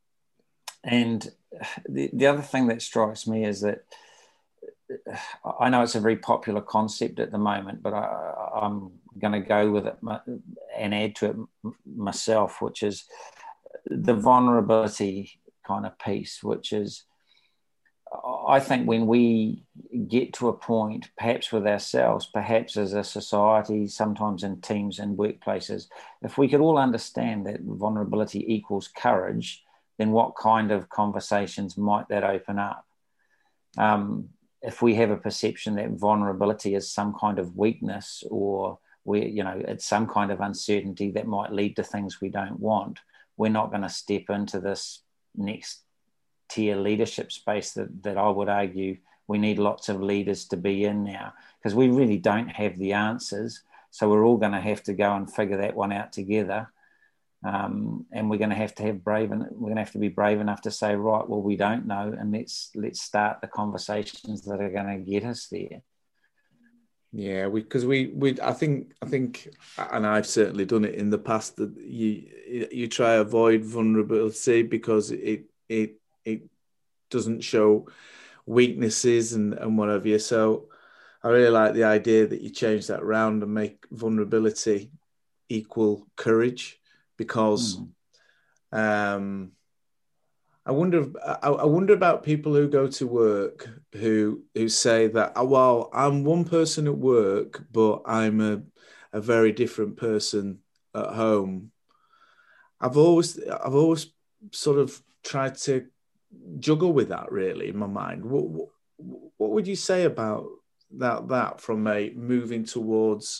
the other thing that strikes me is that I know it's a very popular concept at the moment, but I'm going to go with it and add to it myself, which is the vulnerability kind of piece, which is, I think when we get to a point, perhaps with ourselves, perhaps as a society, sometimes in teams and workplaces, if we could all understand that vulnerability equals courage, then what kind of conversations might that open up? If we have a perception that vulnerability is some kind of weakness or it's some kind of uncertainty that might lead to things we don't want, we're not going to step into this next tier leadership space that I would argue we need lots of leaders to be in now, because we really don't have the answers. So we're all going to have to go and figure that one out together. And we're going to have to be brave enough to say, right, well, we don't know, and let's start the conversations that are going to get us there. Yeah, because I think, and I've certainly done it in the past, that you try to avoid vulnerability because it doesn't show weaknesses and whatever. So I really like the idea that you change that around and make vulnerability equal courage, because I wonder about people who go to work who say that, well, I'm one person at work, but I'm a very different person at home. I've always sort of tried to juggle with that, really, in my mind. What would you say about that from a moving towards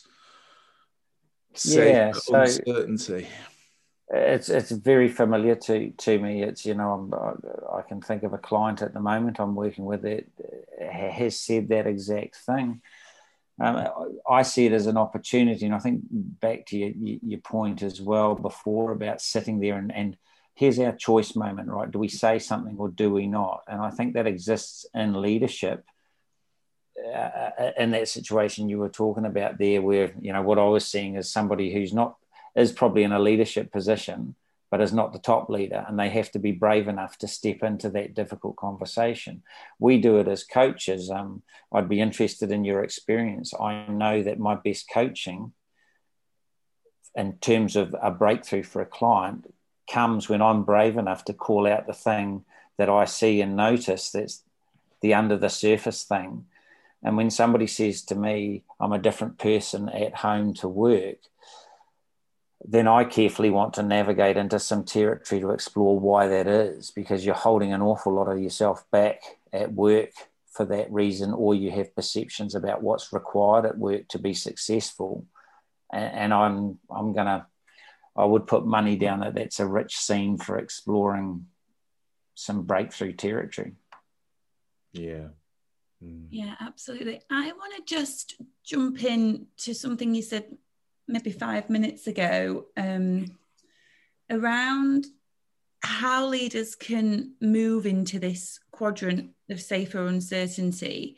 safe uncertainty? It's very familiar to me. It's, I can think of a client at the moment I'm working with that has said that exact thing. I see it as an opportunity, and I think back to your point as well before about sitting there and here's our choice moment, right? Do we say something or do we not? And I think that exists in leadership in that situation you were talking about there, where, you know, what I was seeing is somebody is probably in a leadership position, but is not the top leader, and they have to be brave enough to step into that difficult conversation. We do it as coaches. I'd be interested in your experience. I know that my best coaching in terms of a breakthrough for a client comes when I'm brave enough to call out the thing that I see and notice that's the under the surface thing. And when somebody says to me, I'm a different person at home to work, then I carefully want to navigate into some territory to explore why that is, because you're holding an awful lot of yourself back at work for that reason, or you have perceptions about what's required at work to be successful. And I would put money down that that's a rich scene for exploring some breakthrough territory. Yeah. Yeah, absolutely. I want to just jump in to something you said maybe 5 minutes ago, around how leaders can move into this quadrant of safer uncertainty.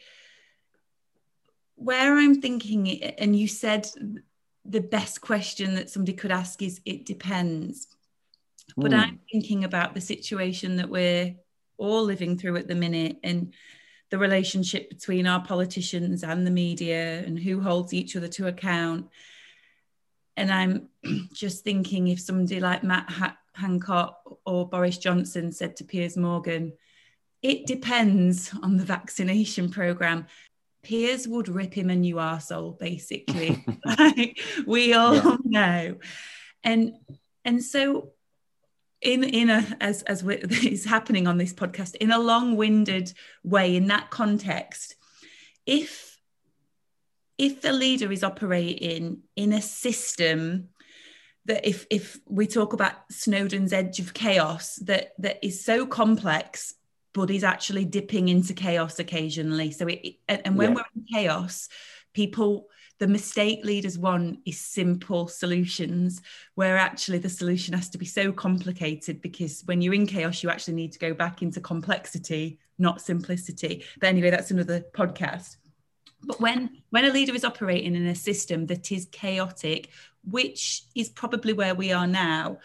Where I'm thinking, and you said the best question that somebody could ask is, it depends. But I'm thinking about the situation that we're all living through at the minute, and the relationship between our politicians and the media, and who holds each other to account. And I'm just thinking, if somebody like Matt Hancock or Boris Johnson said to Piers Morgan, it depends on the vaccination programme, Piers would rip him a new arsehole, basically. We all know. And so in a, as is happening on this podcast, in a long-winded way, in that context, if the leader is operating in a system that, if we talk about Snowden's edge of chaos, that is so complex, but is actually dipping into chaos occasionally. So when we're in chaos, the mistake leaders want is simple solutions, where actually the solution has to be so complicated, because when you're in chaos, you actually need to go back into complexity, not simplicity. But anyway, that's another podcast. But when a leader is operating in a system that is chaotic, which is probably where we are now,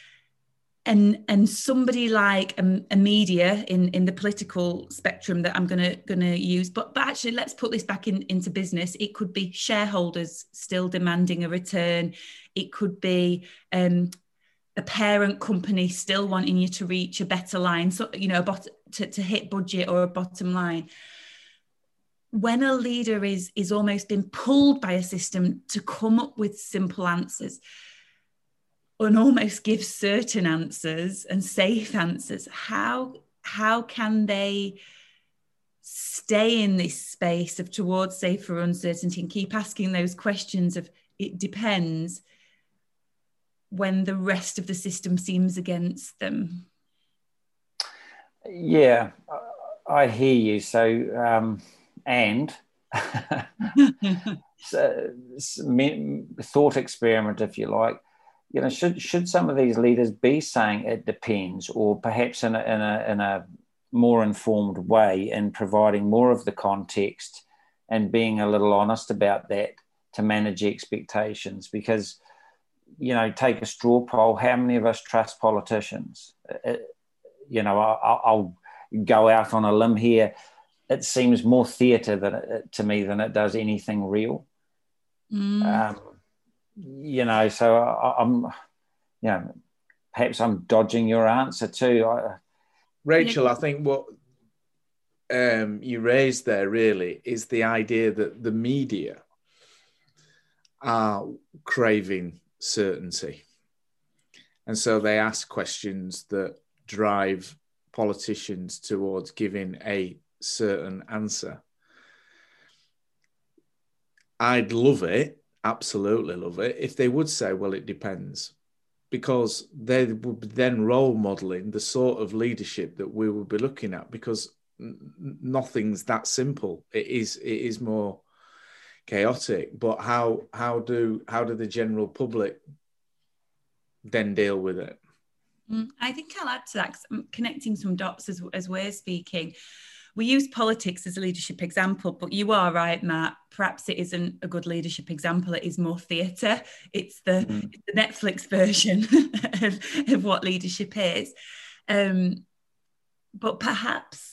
and somebody like a media in the political spectrum that I'm gonna use, but actually let's put this back into business. It could be shareholders still demanding a return. It could be a parent company still wanting you to reach a better line, so to hit budget or a bottom line. When a leader is almost being pulled by a system to come up with simple answers, and almost give certain answers and safe answers, how can they stay in this space of towards safer uncertainty and keep asking those questions of it depends, when the rest of the system seems against them? Yeah, I hear you. So, so, thought experiment, if you like. You know, should some of these leaders be saying it depends, or perhaps in a more informed way, in providing more of the context and being a little honest about that to manage expectations? Because, you know, take a straw poll. How many of us trust politicians? I'll go out on a limb here. It seems more theatre to me than it does anything real. So I'm, perhaps I'm dodging your answer too. Rachel, I think what you raised there really is the idea that the media are craving certainty. And so they ask questions that drive politicians towards giving a certain answer. I'd love it, absolutely love it, if they would say, well, it depends, because they would then role modeling the sort of leadership that we would be looking at, because nothing's that simple. It is more chaotic. But how do the general public then deal with it? I think I'll add to that, 'cause I'm connecting some dots as we're speaking. we use politics as a leadership example, but you are right, Matt. Perhaps it isn't a good leadership example. It is more theatre. It's the Netflix version of what leadership is. But perhaps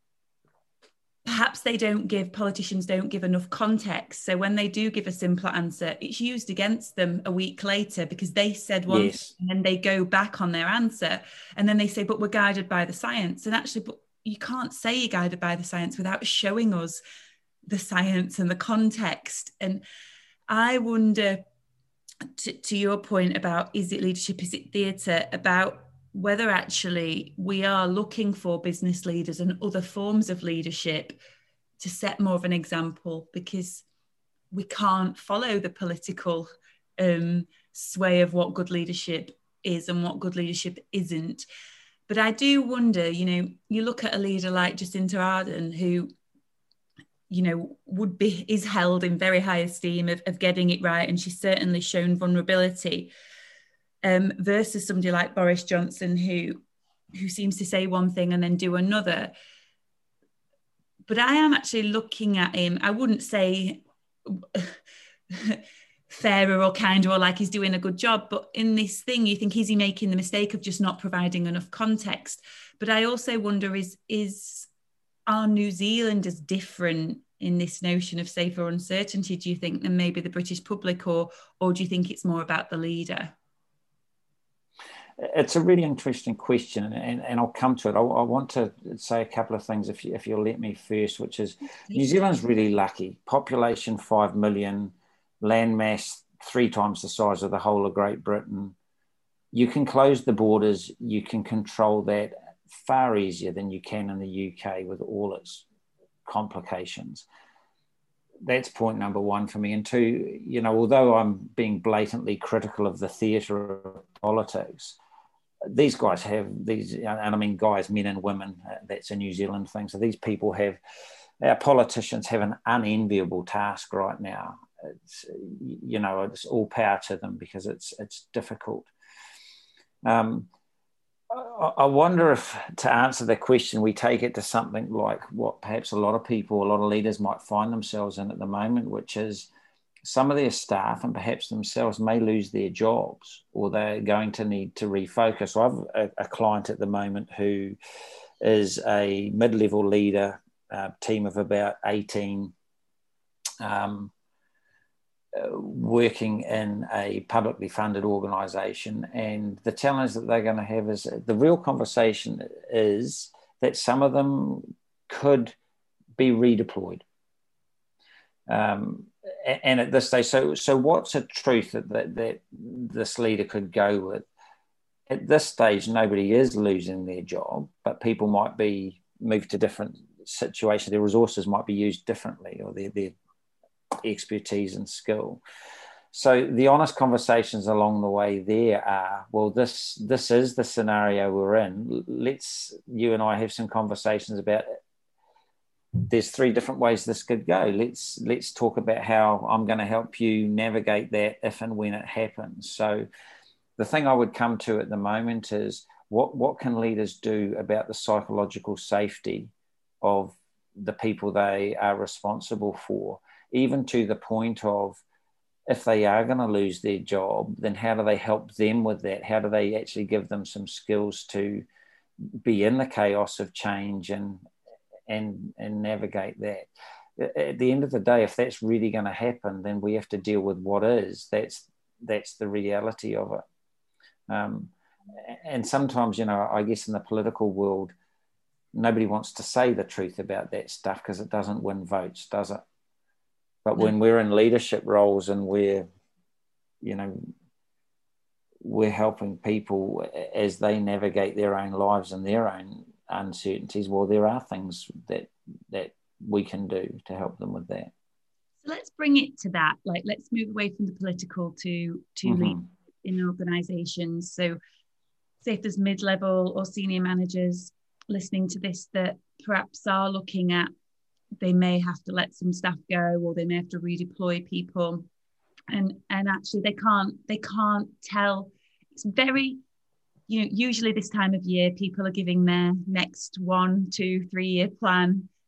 politicians don't give enough context. So when they do give a simpler answer, it's used against them a week later because they said one thing, and then they go back on their answer. And then they say, but we're guided by the science. And actually, but you can't say you're guided by the science without showing us the science and the context. And I wonder, to your point about, is it leadership, is it theatre, about whether actually we are looking for business leaders and other forms of leadership to set more of an example, because we can't follow the political sway of what good leadership is and what good leadership isn't. But I do wonder, you look at a leader like Jacinta Ardern, who, is held in very high esteem of getting it right, and she's certainly shown vulnerability. Versus somebody like Boris Johnson, who seems to say one thing and then do another. But I am actually looking at him, I wouldn't say fairer or kinder or like he's doing a good job, but in this thing, you think, is he making the mistake of just not providing enough context? But I also wonder, are New Zealanders different in this notion of safer uncertainty, do you think, than maybe the British public, or do you think it's more about the leader? It's a really interesting question, and I'll come to it. I want to say a couple of things, if you'll let me first, which is New Zealand's really lucky. Population 5 million, landmass 3 times the size of the whole of Great Britain. You can close the borders, you can control that far easier than you can in the UK with all its complications. That's point number one for me. And two, although I'm being blatantly critical of the theatre of politics, these guys have these, and I mean guys, men and women, that's a New Zealand thing. So these people our politicians have an unenviable task right now. It's, it's all power to them because it's difficult. I wonder if, to answer the question, we take it to something like what perhaps a lot of leaders might find themselves in at the moment, which is some of their staff and perhaps themselves may lose their jobs, or they're going to need to refocus. So I have a client at the moment who is a mid-level leader, team of about 18, working in a publicly funded organisation, and the challenge that they're going to have is, the real conversation is that some of them could be redeployed. And at this stage, so what's a truth that this leader could go with? At this stage, nobody is losing their job, but people might be moved to different situations. Their resources might be used differently, or their expertise and skill. So the honest conversations along the way there are, well, this is the scenario we're in. Let's, you and I, have some conversations about, there's 3 different ways this could go. Let's talk about how I'm going to help you navigate that if and when it happens. So the thing I would come to at the moment is, what can leaders do about the psychological safety of the people they are responsible for, even to the point of, if they are going to lose their job, then how do they help them with that? How do they actually give them some skills to be in the chaos of change and navigate that? At the end of the day, if that's really going to happen, then we have to deal with what is. That's the reality of it. And sometimes, I guess in the political world, nobody wants to say the truth about that stuff because it doesn't win votes, does it? But when we're in leadership roles and we're helping people as they navigate their own lives and their own uncertainties, well, there are things that we can do to help them with that. So let's bring it to that. Like, let's move away from the political to lead in organisations. So say if there's mid-level or senior managers listening to this that perhaps are looking at, they may have to let some staff go, or they may have to redeploy people, and actually they can't tell. It's very, usually this time of year people are giving their next 1, 2, 3 year plan,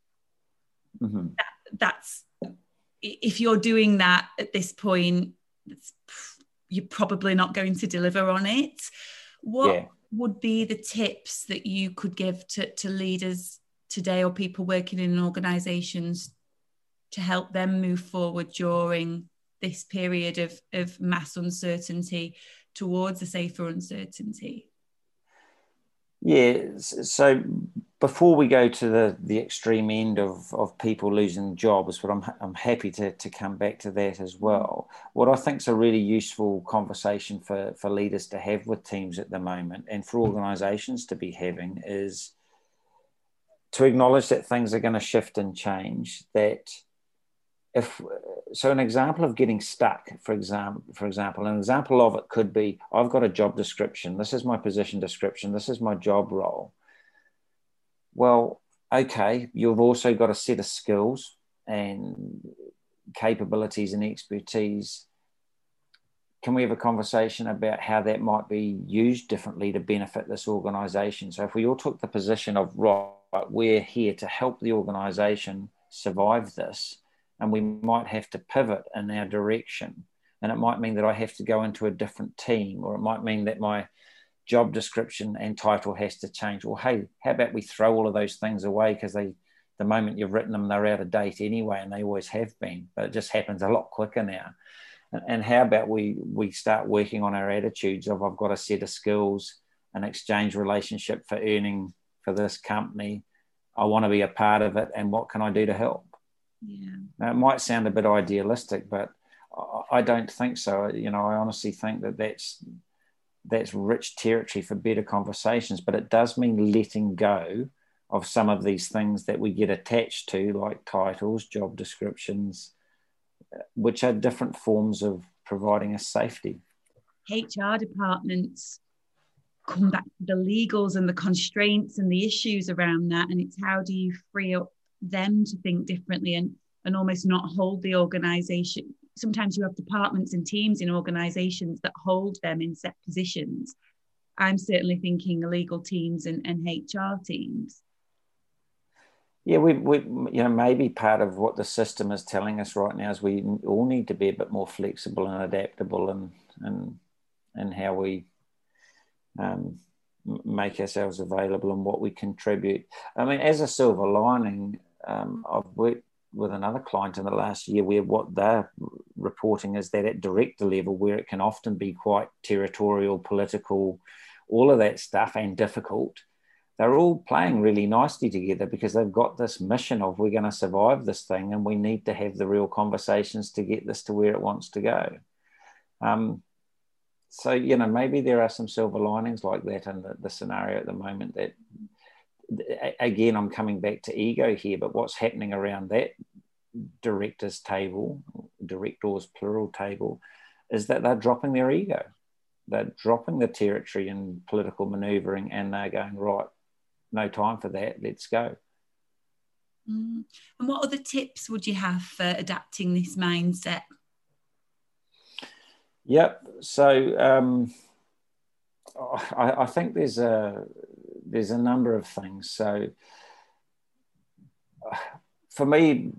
Mm-hmm. That's if you're doing that at this point, you're probably not going to deliver on it. What would be the tips that you could give to leaders today or people working in organisations to help them move forward during this period of mass uncertainty towards a safer uncertainty? Yeah, so before we go to the extreme end of people losing jobs, but I'm happy to come back to that as well. What I think is a really useful conversation for leaders to have with teams at the moment, and for organisations to be having, is to acknowledge that things are going to shift and change. That an example of getting stuck, for example, an example of it could be, I've got a job description. This is my position description. This is my job role. Well, okay, you've also got a set of skills and capabilities and expertise. Can we have a conversation about how that might be used differently to benefit this organisation? So if we all took the position of, right, we're here to help the organisation survive this, and we might have to pivot in our direction. And it might mean that I have to go into a different team, or it might mean that my job description and title has to change. Well, hey, how about we throw all of those things away, because the moment you've written them, they're out of date anyway, and they always have been, but it just happens a lot quicker now. And how about we start working on our attitudes of, I've got a set of skills, an exchange relationship for earning for this company. I want to be a part of it, and what can I do to help? Yeah. Now, it might sound a bit idealistic, but I don't think so. I honestly think that that's rich territory for better conversations, but it does mean letting go of some of these things that we get attached to, like titles, job descriptions, which are different forms of providing us safety. HR departments come back to the legals and the constraints and the issues around that, and it's how do you free up them to think differently and almost not hold the organisation. Sometimes you have departments and teams in organisations that hold them in set positions. I'm certainly thinking legal teams and HR teams. Yeah, we maybe part of what the system is telling us right now is we all need to be a bit more flexible and adaptable and how we make ourselves available and what we contribute. I mean, as a silver lining, I've worked with another client in the last year where what they're reporting is that at director level, where it can often be quite territorial, political, all of that stuff, and difficult, they're all playing really nicely together because they've got this mission of, we're going to survive this thing and we need to have the real conversations to get this to where it wants to go. So, maybe there are some silver linings like that in the scenario at the moment. That, again, I'm coming back to ego here, but what's happening around that directors plural table, is that they're dropping their ego. They're dropping the territory and political manoeuvring, and they're going, right, no time for that, let's go. And what other tips would you have for adapting this mindset? Yep. So I think there's a number of things. So for me,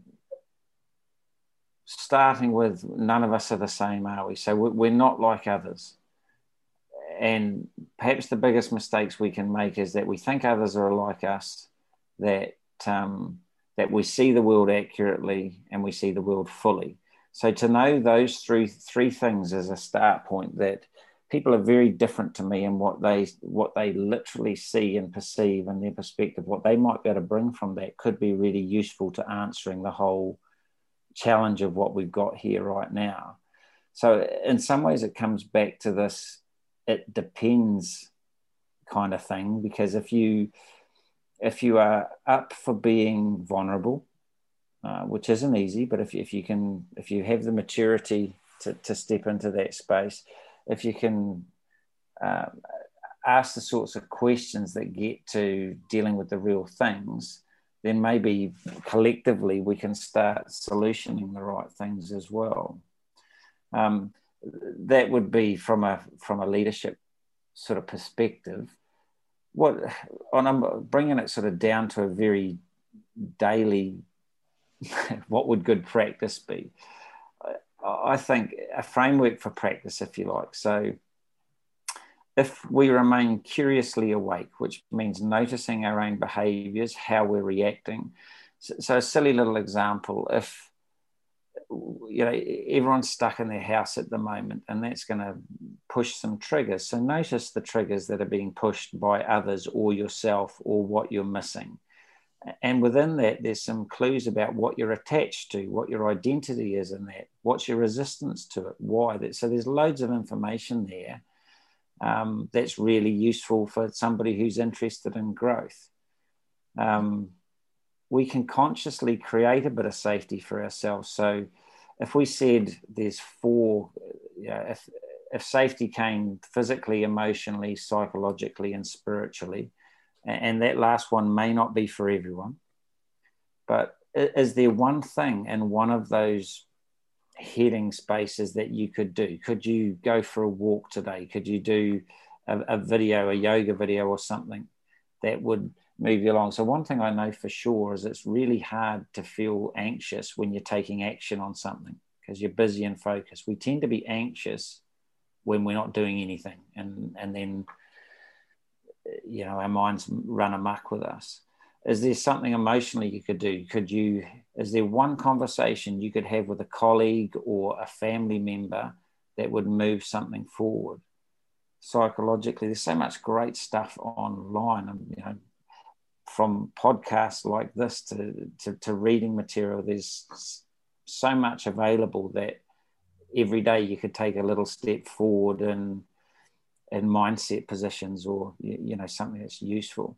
starting with, none of us are the same, are we? So we're not like others. And perhaps the biggest mistakes we can make is that we think others are like us, that we see the world accurately and we see the world fully. So to know those three things as a start point, that people are very different to me and what they literally see and perceive and their perspective, what they might be able to bring from that could be really useful to answering the whole challenge of what we've got here right now. So in some ways it comes back to this, it depends kind of thing, because if you are up for being vulnerable, which isn't easy, but if you have the maturity to step into that space, if you can ask the sorts of questions that get to dealing with the real things, then maybe collectively we can start solutioning the right things as well. That would be from a leadership sort of perspective. I'm bringing it sort of down to a very daily what would good practice be? I think a framework for practice, if you like. So if we remain curiously awake, which means noticing our own behaviors, how we're reacting. So a silly little example, if everyone's stuck in their house at the moment, and that's going to push some triggers. So notice the triggers that are being pushed by others or yourself, or what you're missing. And within that, there's some clues about what you're attached to, what your identity is in that, what's your resistance to it, why. So there's loads of information there that's really useful for somebody who's interested in growth. We can consciously create a bit of safety for ourselves. So if we said there's four, if safety came physically, emotionally, psychologically, and spiritually, and that last one may not be for everyone, but is there one thing in one of those heading spaces that you could do? Could you go for a walk today? Could you do a video, a yoga video or something that would move you along? So one thing I know for sure is it's really hard to feel anxious when you're taking action on something, because you're busy and focused. We tend to be anxious when we're not doing anything, and then our minds run amok with us. Is there something emotionally you could do? Is there one conversation you could have with a colleague or a family member that would move something forward? Psychologically, there's so much great stuff online, and from podcasts like this to reading material, there's so much available that every day you could take a little step forward in mindset positions, or something that's useful.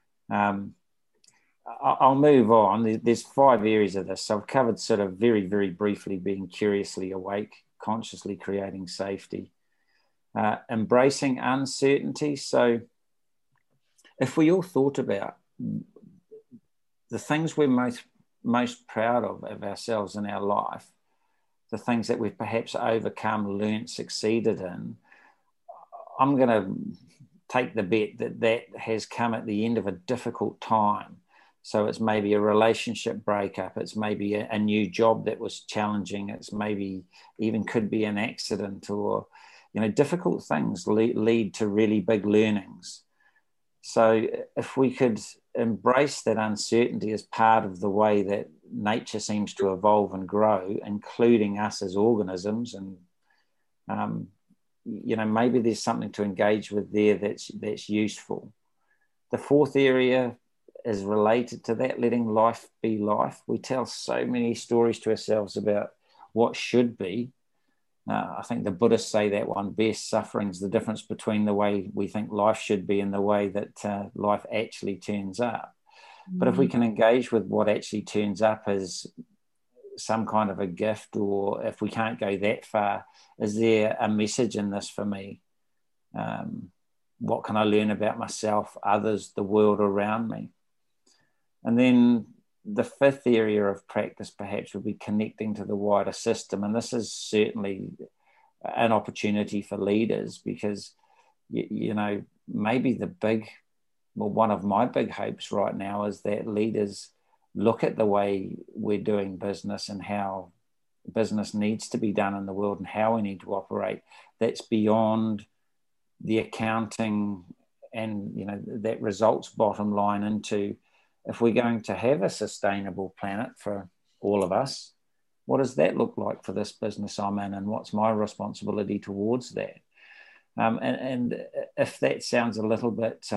I'll move on. There's 5 areas of this. So I've covered sort of very, very briefly being curiously awake, consciously creating safety, embracing uncertainty. So if we all thought about the things we're most proud of ourselves in our life, the things that we've perhaps overcome, learnt, succeeded in, I'm going to take the bet that has come at the end of a difficult time. So it's maybe a relationship breakup. It's maybe a new job that was challenging. It's maybe even could be an accident, or, difficult things lead to really big learnings. So if we could embrace that uncertainty as part of the way that nature seems to evolve and grow, including us as organisms, and maybe there's something to engage with there that's useful. The 4th area is related to that, letting life be life. We tell so many stories to ourselves about what should be. I think the Buddhists say that one best: suffering's the difference between the way we think life should be and the way that life actually turns up. Mm-hmm. But if we can engage with what actually turns up as some kind of a gift, or if we can't go that far, is there a message in this for me? What can I learn about myself, others, the world around me? And then the 5th area of practice perhaps would be connecting to the wider system. And this is certainly an opportunity for leaders, because, maybe one of my big hopes right now is that leaders look at the way we're doing business and how business needs to be done in the world and how we need to operate. That's beyond the accounting and, that results bottom line into, if we're going to have a sustainable planet for all of us, what does that look like for this business I'm in, and what's my responsibility towards that? And if that sounds a little bit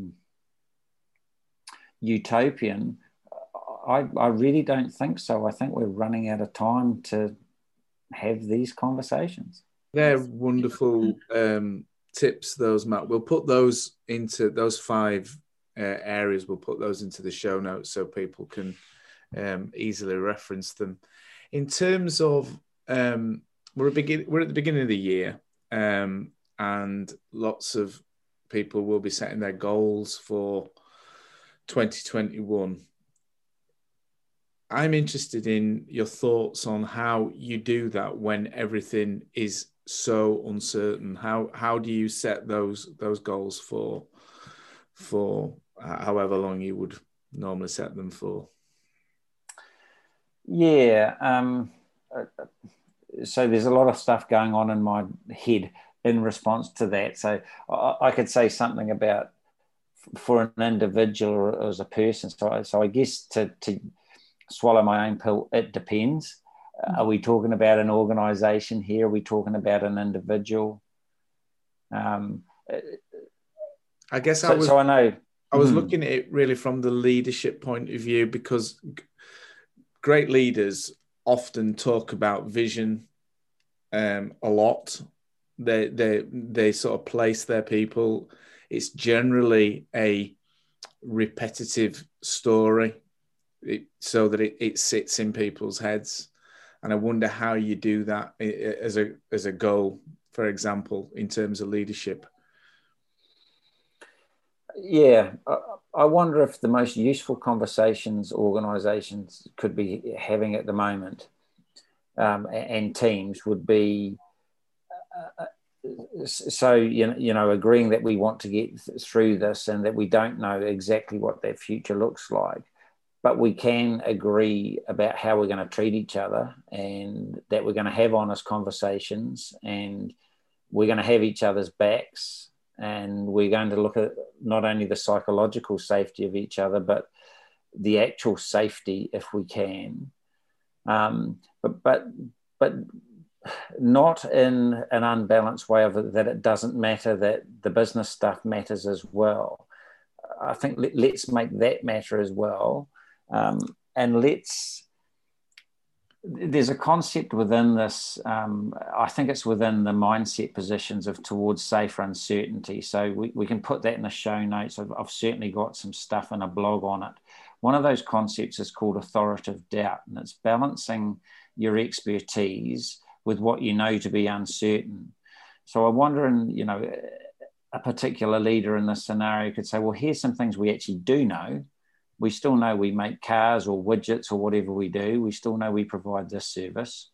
utopian, I really don't think so. I think we're running out of time to have these conversations. They're wonderful tips, those, Matt. We'll put those into those 5 areas. We'll put those into the show notes so people can easily reference them. In terms of, we're at the beginning of the year, and lots of people will be setting their goals for 2021. I'm interested in your thoughts on how you do that when everything is so uncertain. How do you set those goals for however long you would normally set them for? Yeah. So there's a lot of stuff going on in my head in response to that. So I could say something about for an individual or as a person. So I guess to swallow my own pill, it depends. Are we talking about an organisation here? Are we talking about an individual? I guess I know. I was looking at it really from the leadership point of view, because great leaders often talk about vision a lot. They sort of place their people. It's generally a repetitive story, so that it sits in people's heads. And I wonder how you do that as a goal, for example, in terms of leadership. Yeah, I wonder if the most useful conversations organisations could be having at the moment, and teams, would be agreeing that we want to get through this and that we don't know exactly what that future looks like, but we can agree about how we're going to treat each other, and that we're going to have honest conversations, and we're going to have each other's backs, and we're going to look at not only the psychological safety of each other, but the actual safety if we can. But not in an unbalanced way of it, that it doesn't matter that the business stuff matters as well. I think let's make that matter as well. And there's a concept within this, I think it's within the mindset positions of towards safer uncertainty. So we can put that in the show notes. I've certainly got some stuff in a blog on it. One of those concepts is called authoritative doubt, and it's balancing your expertise with what you know to be uncertain. So I wonder, a particular leader in this scenario could say, well, here's some things we actually do know. We still know we make cars or widgets or whatever we do. We still know we provide this service.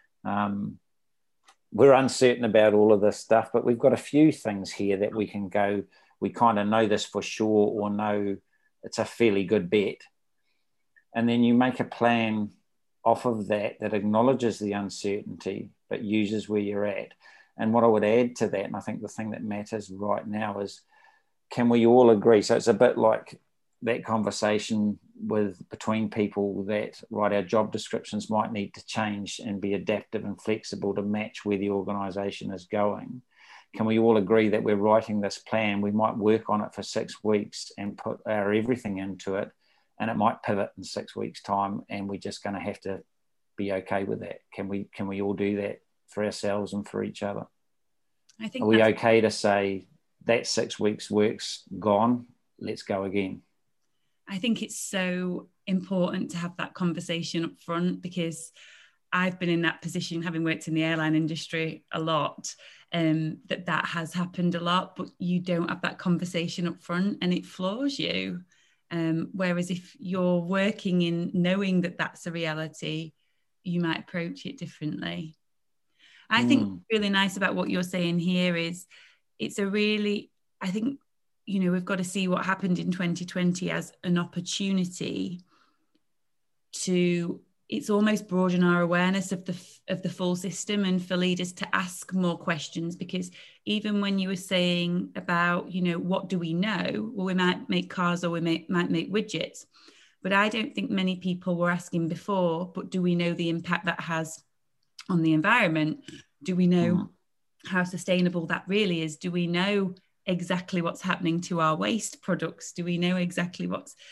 We're uncertain about all of this stuff, but we've got a few things here that we can go, we kind of know this for sure, or know it's a fairly good bet. And then you make a plan off of that acknowledges the uncertainty, but uses where you're at. And what I would add to that, and I think the thing that matters right now, is can we all agree? So it's a bit like that conversation between people that, right, our job descriptions might need to change and be adaptive and flexible to match where the organisation is going. Can we all agree that we're writing this plan? We might work on it for 6 weeks and put our everything into it, and it might pivot in 6 weeks' time, and we're just going to have to be okay with that. Can we all do that for ourselves and for each other? I think. Are we okay to say that 6 weeks work's gone? Let's go again. I think it's so important to have that conversation up front, because I've been in that position, having worked in the airline industry a lot, that has happened a lot, but you don't have that conversation up front and it floors you. Whereas if you're working in knowing that that's a reality, you might approach it differently. I think what's really nice about what you're saying here is I think, we've got to see what happened in 2020 as an opportunity to, it's almost broaden our awareness of the full system, and for leaders to ask more questions. Because even when you were saying about, what do we know? Well, we might make cars, or we might make widgets, but I don't think many people were asking before, but do we know the impact that has on the environment? Do we know how sustainable that really is? Do we know exactly what's happening to our waste products? Do we know exactly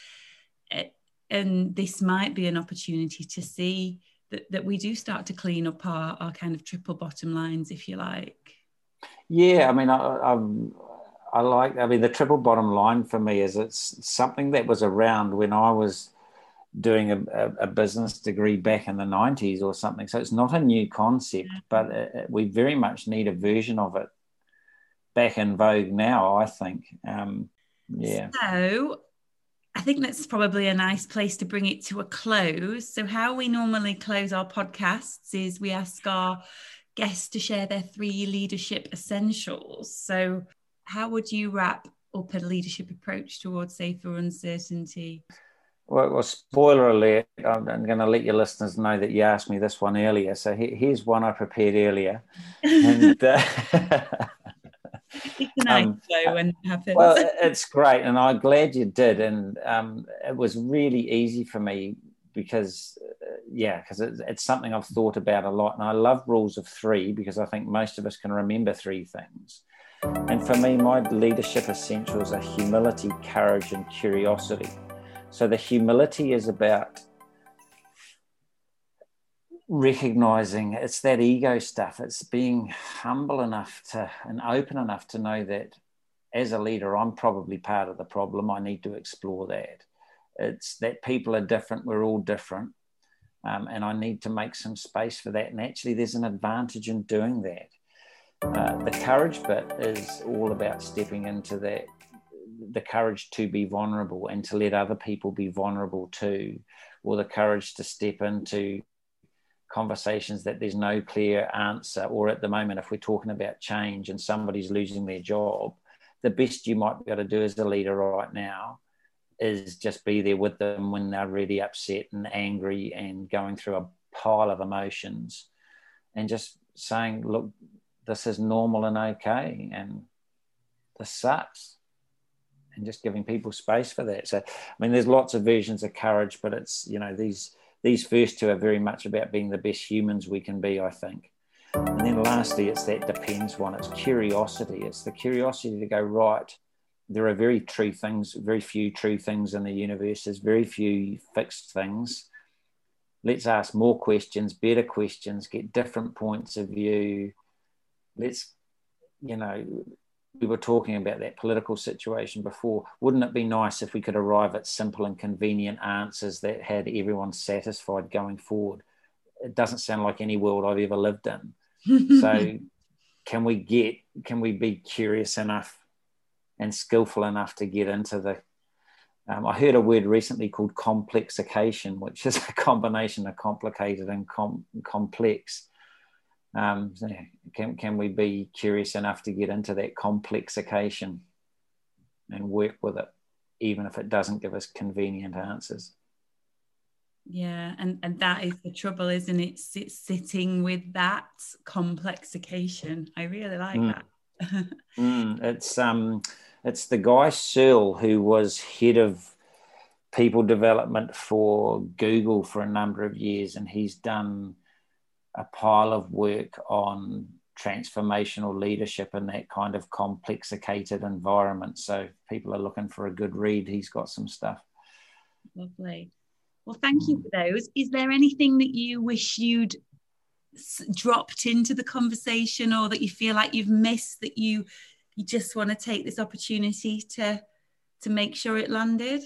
and this might be an opportunity to see that we do start to clean up our kind of triple bottom lines, if you like. Yeah, I mean, the triple bottom line for me is it's something that was around when I was doing a business degree back in the 90s or something. So it's not a new concept, but we very much need a version of it back in vogue now, I think. So I think that's probably a nice place to bring it to a close. So how we normally close our podcasts is we ask our guests to share their 3 leadership essentials. So how would you wrap up a leadership approach towards safer uncertainty? Well, spoiler alert, I'm going to let your listeners know that you asked me this one earlier. So here's one I prepared earlier. And It's a nice flow when it happens. well, it's great. And I'm glad you did. And it was really easy for me because, because it's something I've thought about a lot. And I love rules of three because I think most of us can remember three things. And for me, my leadership essentials are humility, courage, and curiosity. So the humility is about recognizing it's that ego stuff. It's being humble enough and open enough to know that as a leader, I'm probably part of the problem. I need to explore that. It's that people are different. We're all different. And I need to make some space for that. And actually, there's an advantage in doing that. The courage bit is all about stepping into that, the courage to be vulnerable and to let other people be vulnerable too, or the courage to step into conversations that there's no clear answer, or at the moment, if we're talking about change and somebody's losing their job, the best you might be able to do as a leader right now is just be there with them when they're really upset and angry and going through a pile of emotions, and just saying, look, this is normal and okay, and this sucks, and just giving people space for that. So, I mean, there's lots of versions of courage, but it's, these first two are very much about being the best humans we can be, I think. And then lastly, it's that depends one. It's curiosity. It's the curiosity to go, right, there are very few true things in the universe. There's very few fixed things. Let's ask more questions, better questions, get different points of view. We were talking about that political situation before. Wouldn't it be nice if we could arrive at simple and convenient answers that had everyone satisfied going forward? It doesn't sound like any world I've ever lived in. So can we be curious enough and skillful enough to get into the, I heard a word recently called complexication, which is a combination of complicated and complex. Can we be curious enough to get into that complexication and work with it, even if it doesn't give us convenient answers? Yeah, and that is the trouble, isn't it? It's sitting with that complexication. I really like that. It's the guy Searle, who was head of people development for Google for a number of years, and he's done a pile of work on transformational leadership in that kind of complexicated environment. So if people are looking for a good read, he's got some stuff. Lovely. Well, thank you for those. Is there anything that you wish you'd dropped into the conversation, or that you feel like you've missed, that you just want to take this opportunity to make sure it landed?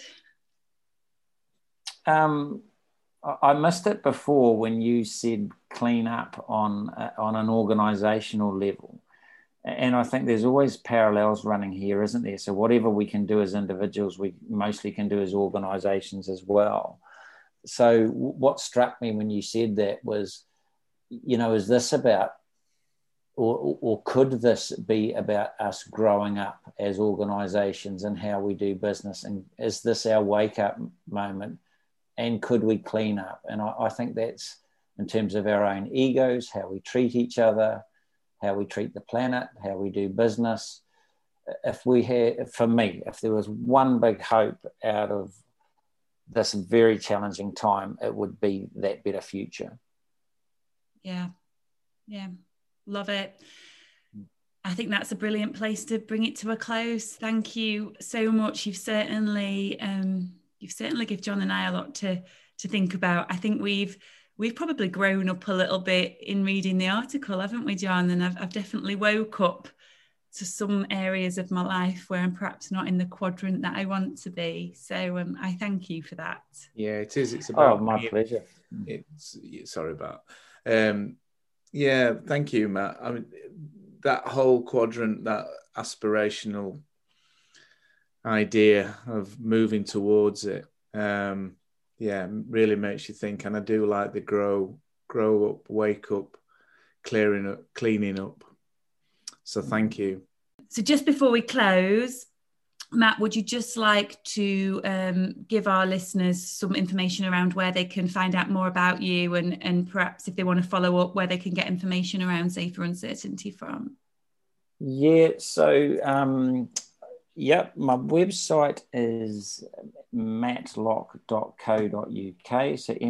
I missed it before when you said clean up on an organisational level. And I think there's always parallels running here, isn't there? So whatever we can do as individuals, we mostly can do as organisations as well. So what struck me when you said that was, is this about, or could this be about us growing up as organisations and how we do business? And is this our wake-up moment? And could we clean up? And I think that's in terms of our own egos, how we treat each other, how we treat the planet, how we do business. If there was one big hope out of this very challenging time, it would be that better future. Yeah. Love it. I think that's a brilliant place to bring it to a close. Thank you so much. You've certainly given John and I a lot to think about. I think we've probably grown up a little bit in reading the article, haven't we, John? And I've definitely woke up to some areas of my life where I'm perhaps not in the quadrant that I want to be. So I thank you for that. Yeah, it is. It's about my pleasure. Sorry about. Yeah, thank you, Matt. I mean, that whole quadrant, that aspirational idea of moving towards it, really makes you think. And I do like the grow up, wake up, cleaning up. So thank you. So just before we close, Matt, would you just like to give our listeners some information around where they can find out more about you, and perhaps if they want to follow up, where they can get information around Safer Uncertainty from? Yeah, so my website is mattlock.co.uk, so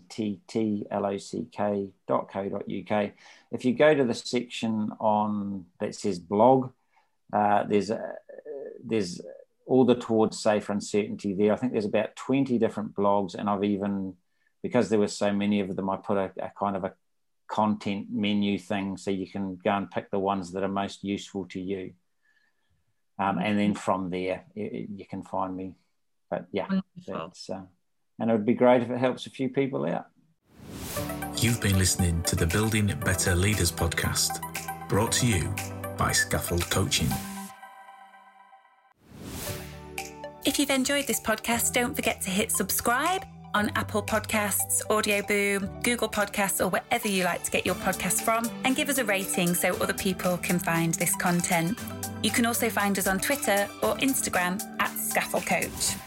mattlock.co.uk. If you go to the section that says blog, there's all the Towards Safer Uncertainty there. I think there's about 20 different blogs, and I've even, because there were so many of them, I put a kind of a content menu thing, so you can go and pick the ones that are most useful to you. And then from there, you can find me. But yeah, that's, and it would be great if it helps a few people out. You've been listening to the Building Better Leaders podcast, brought to you by Scaffold Coaching. If you've enjoyed this podcast, don't forget to hit subscribe on Apple Podcasts, Audio Boom, Google Podcasts, or wherever you like to get your podcasts from, and give us a rating so other people can find this content. You can also find us on Twitter or Instagram @Scaffold Coach.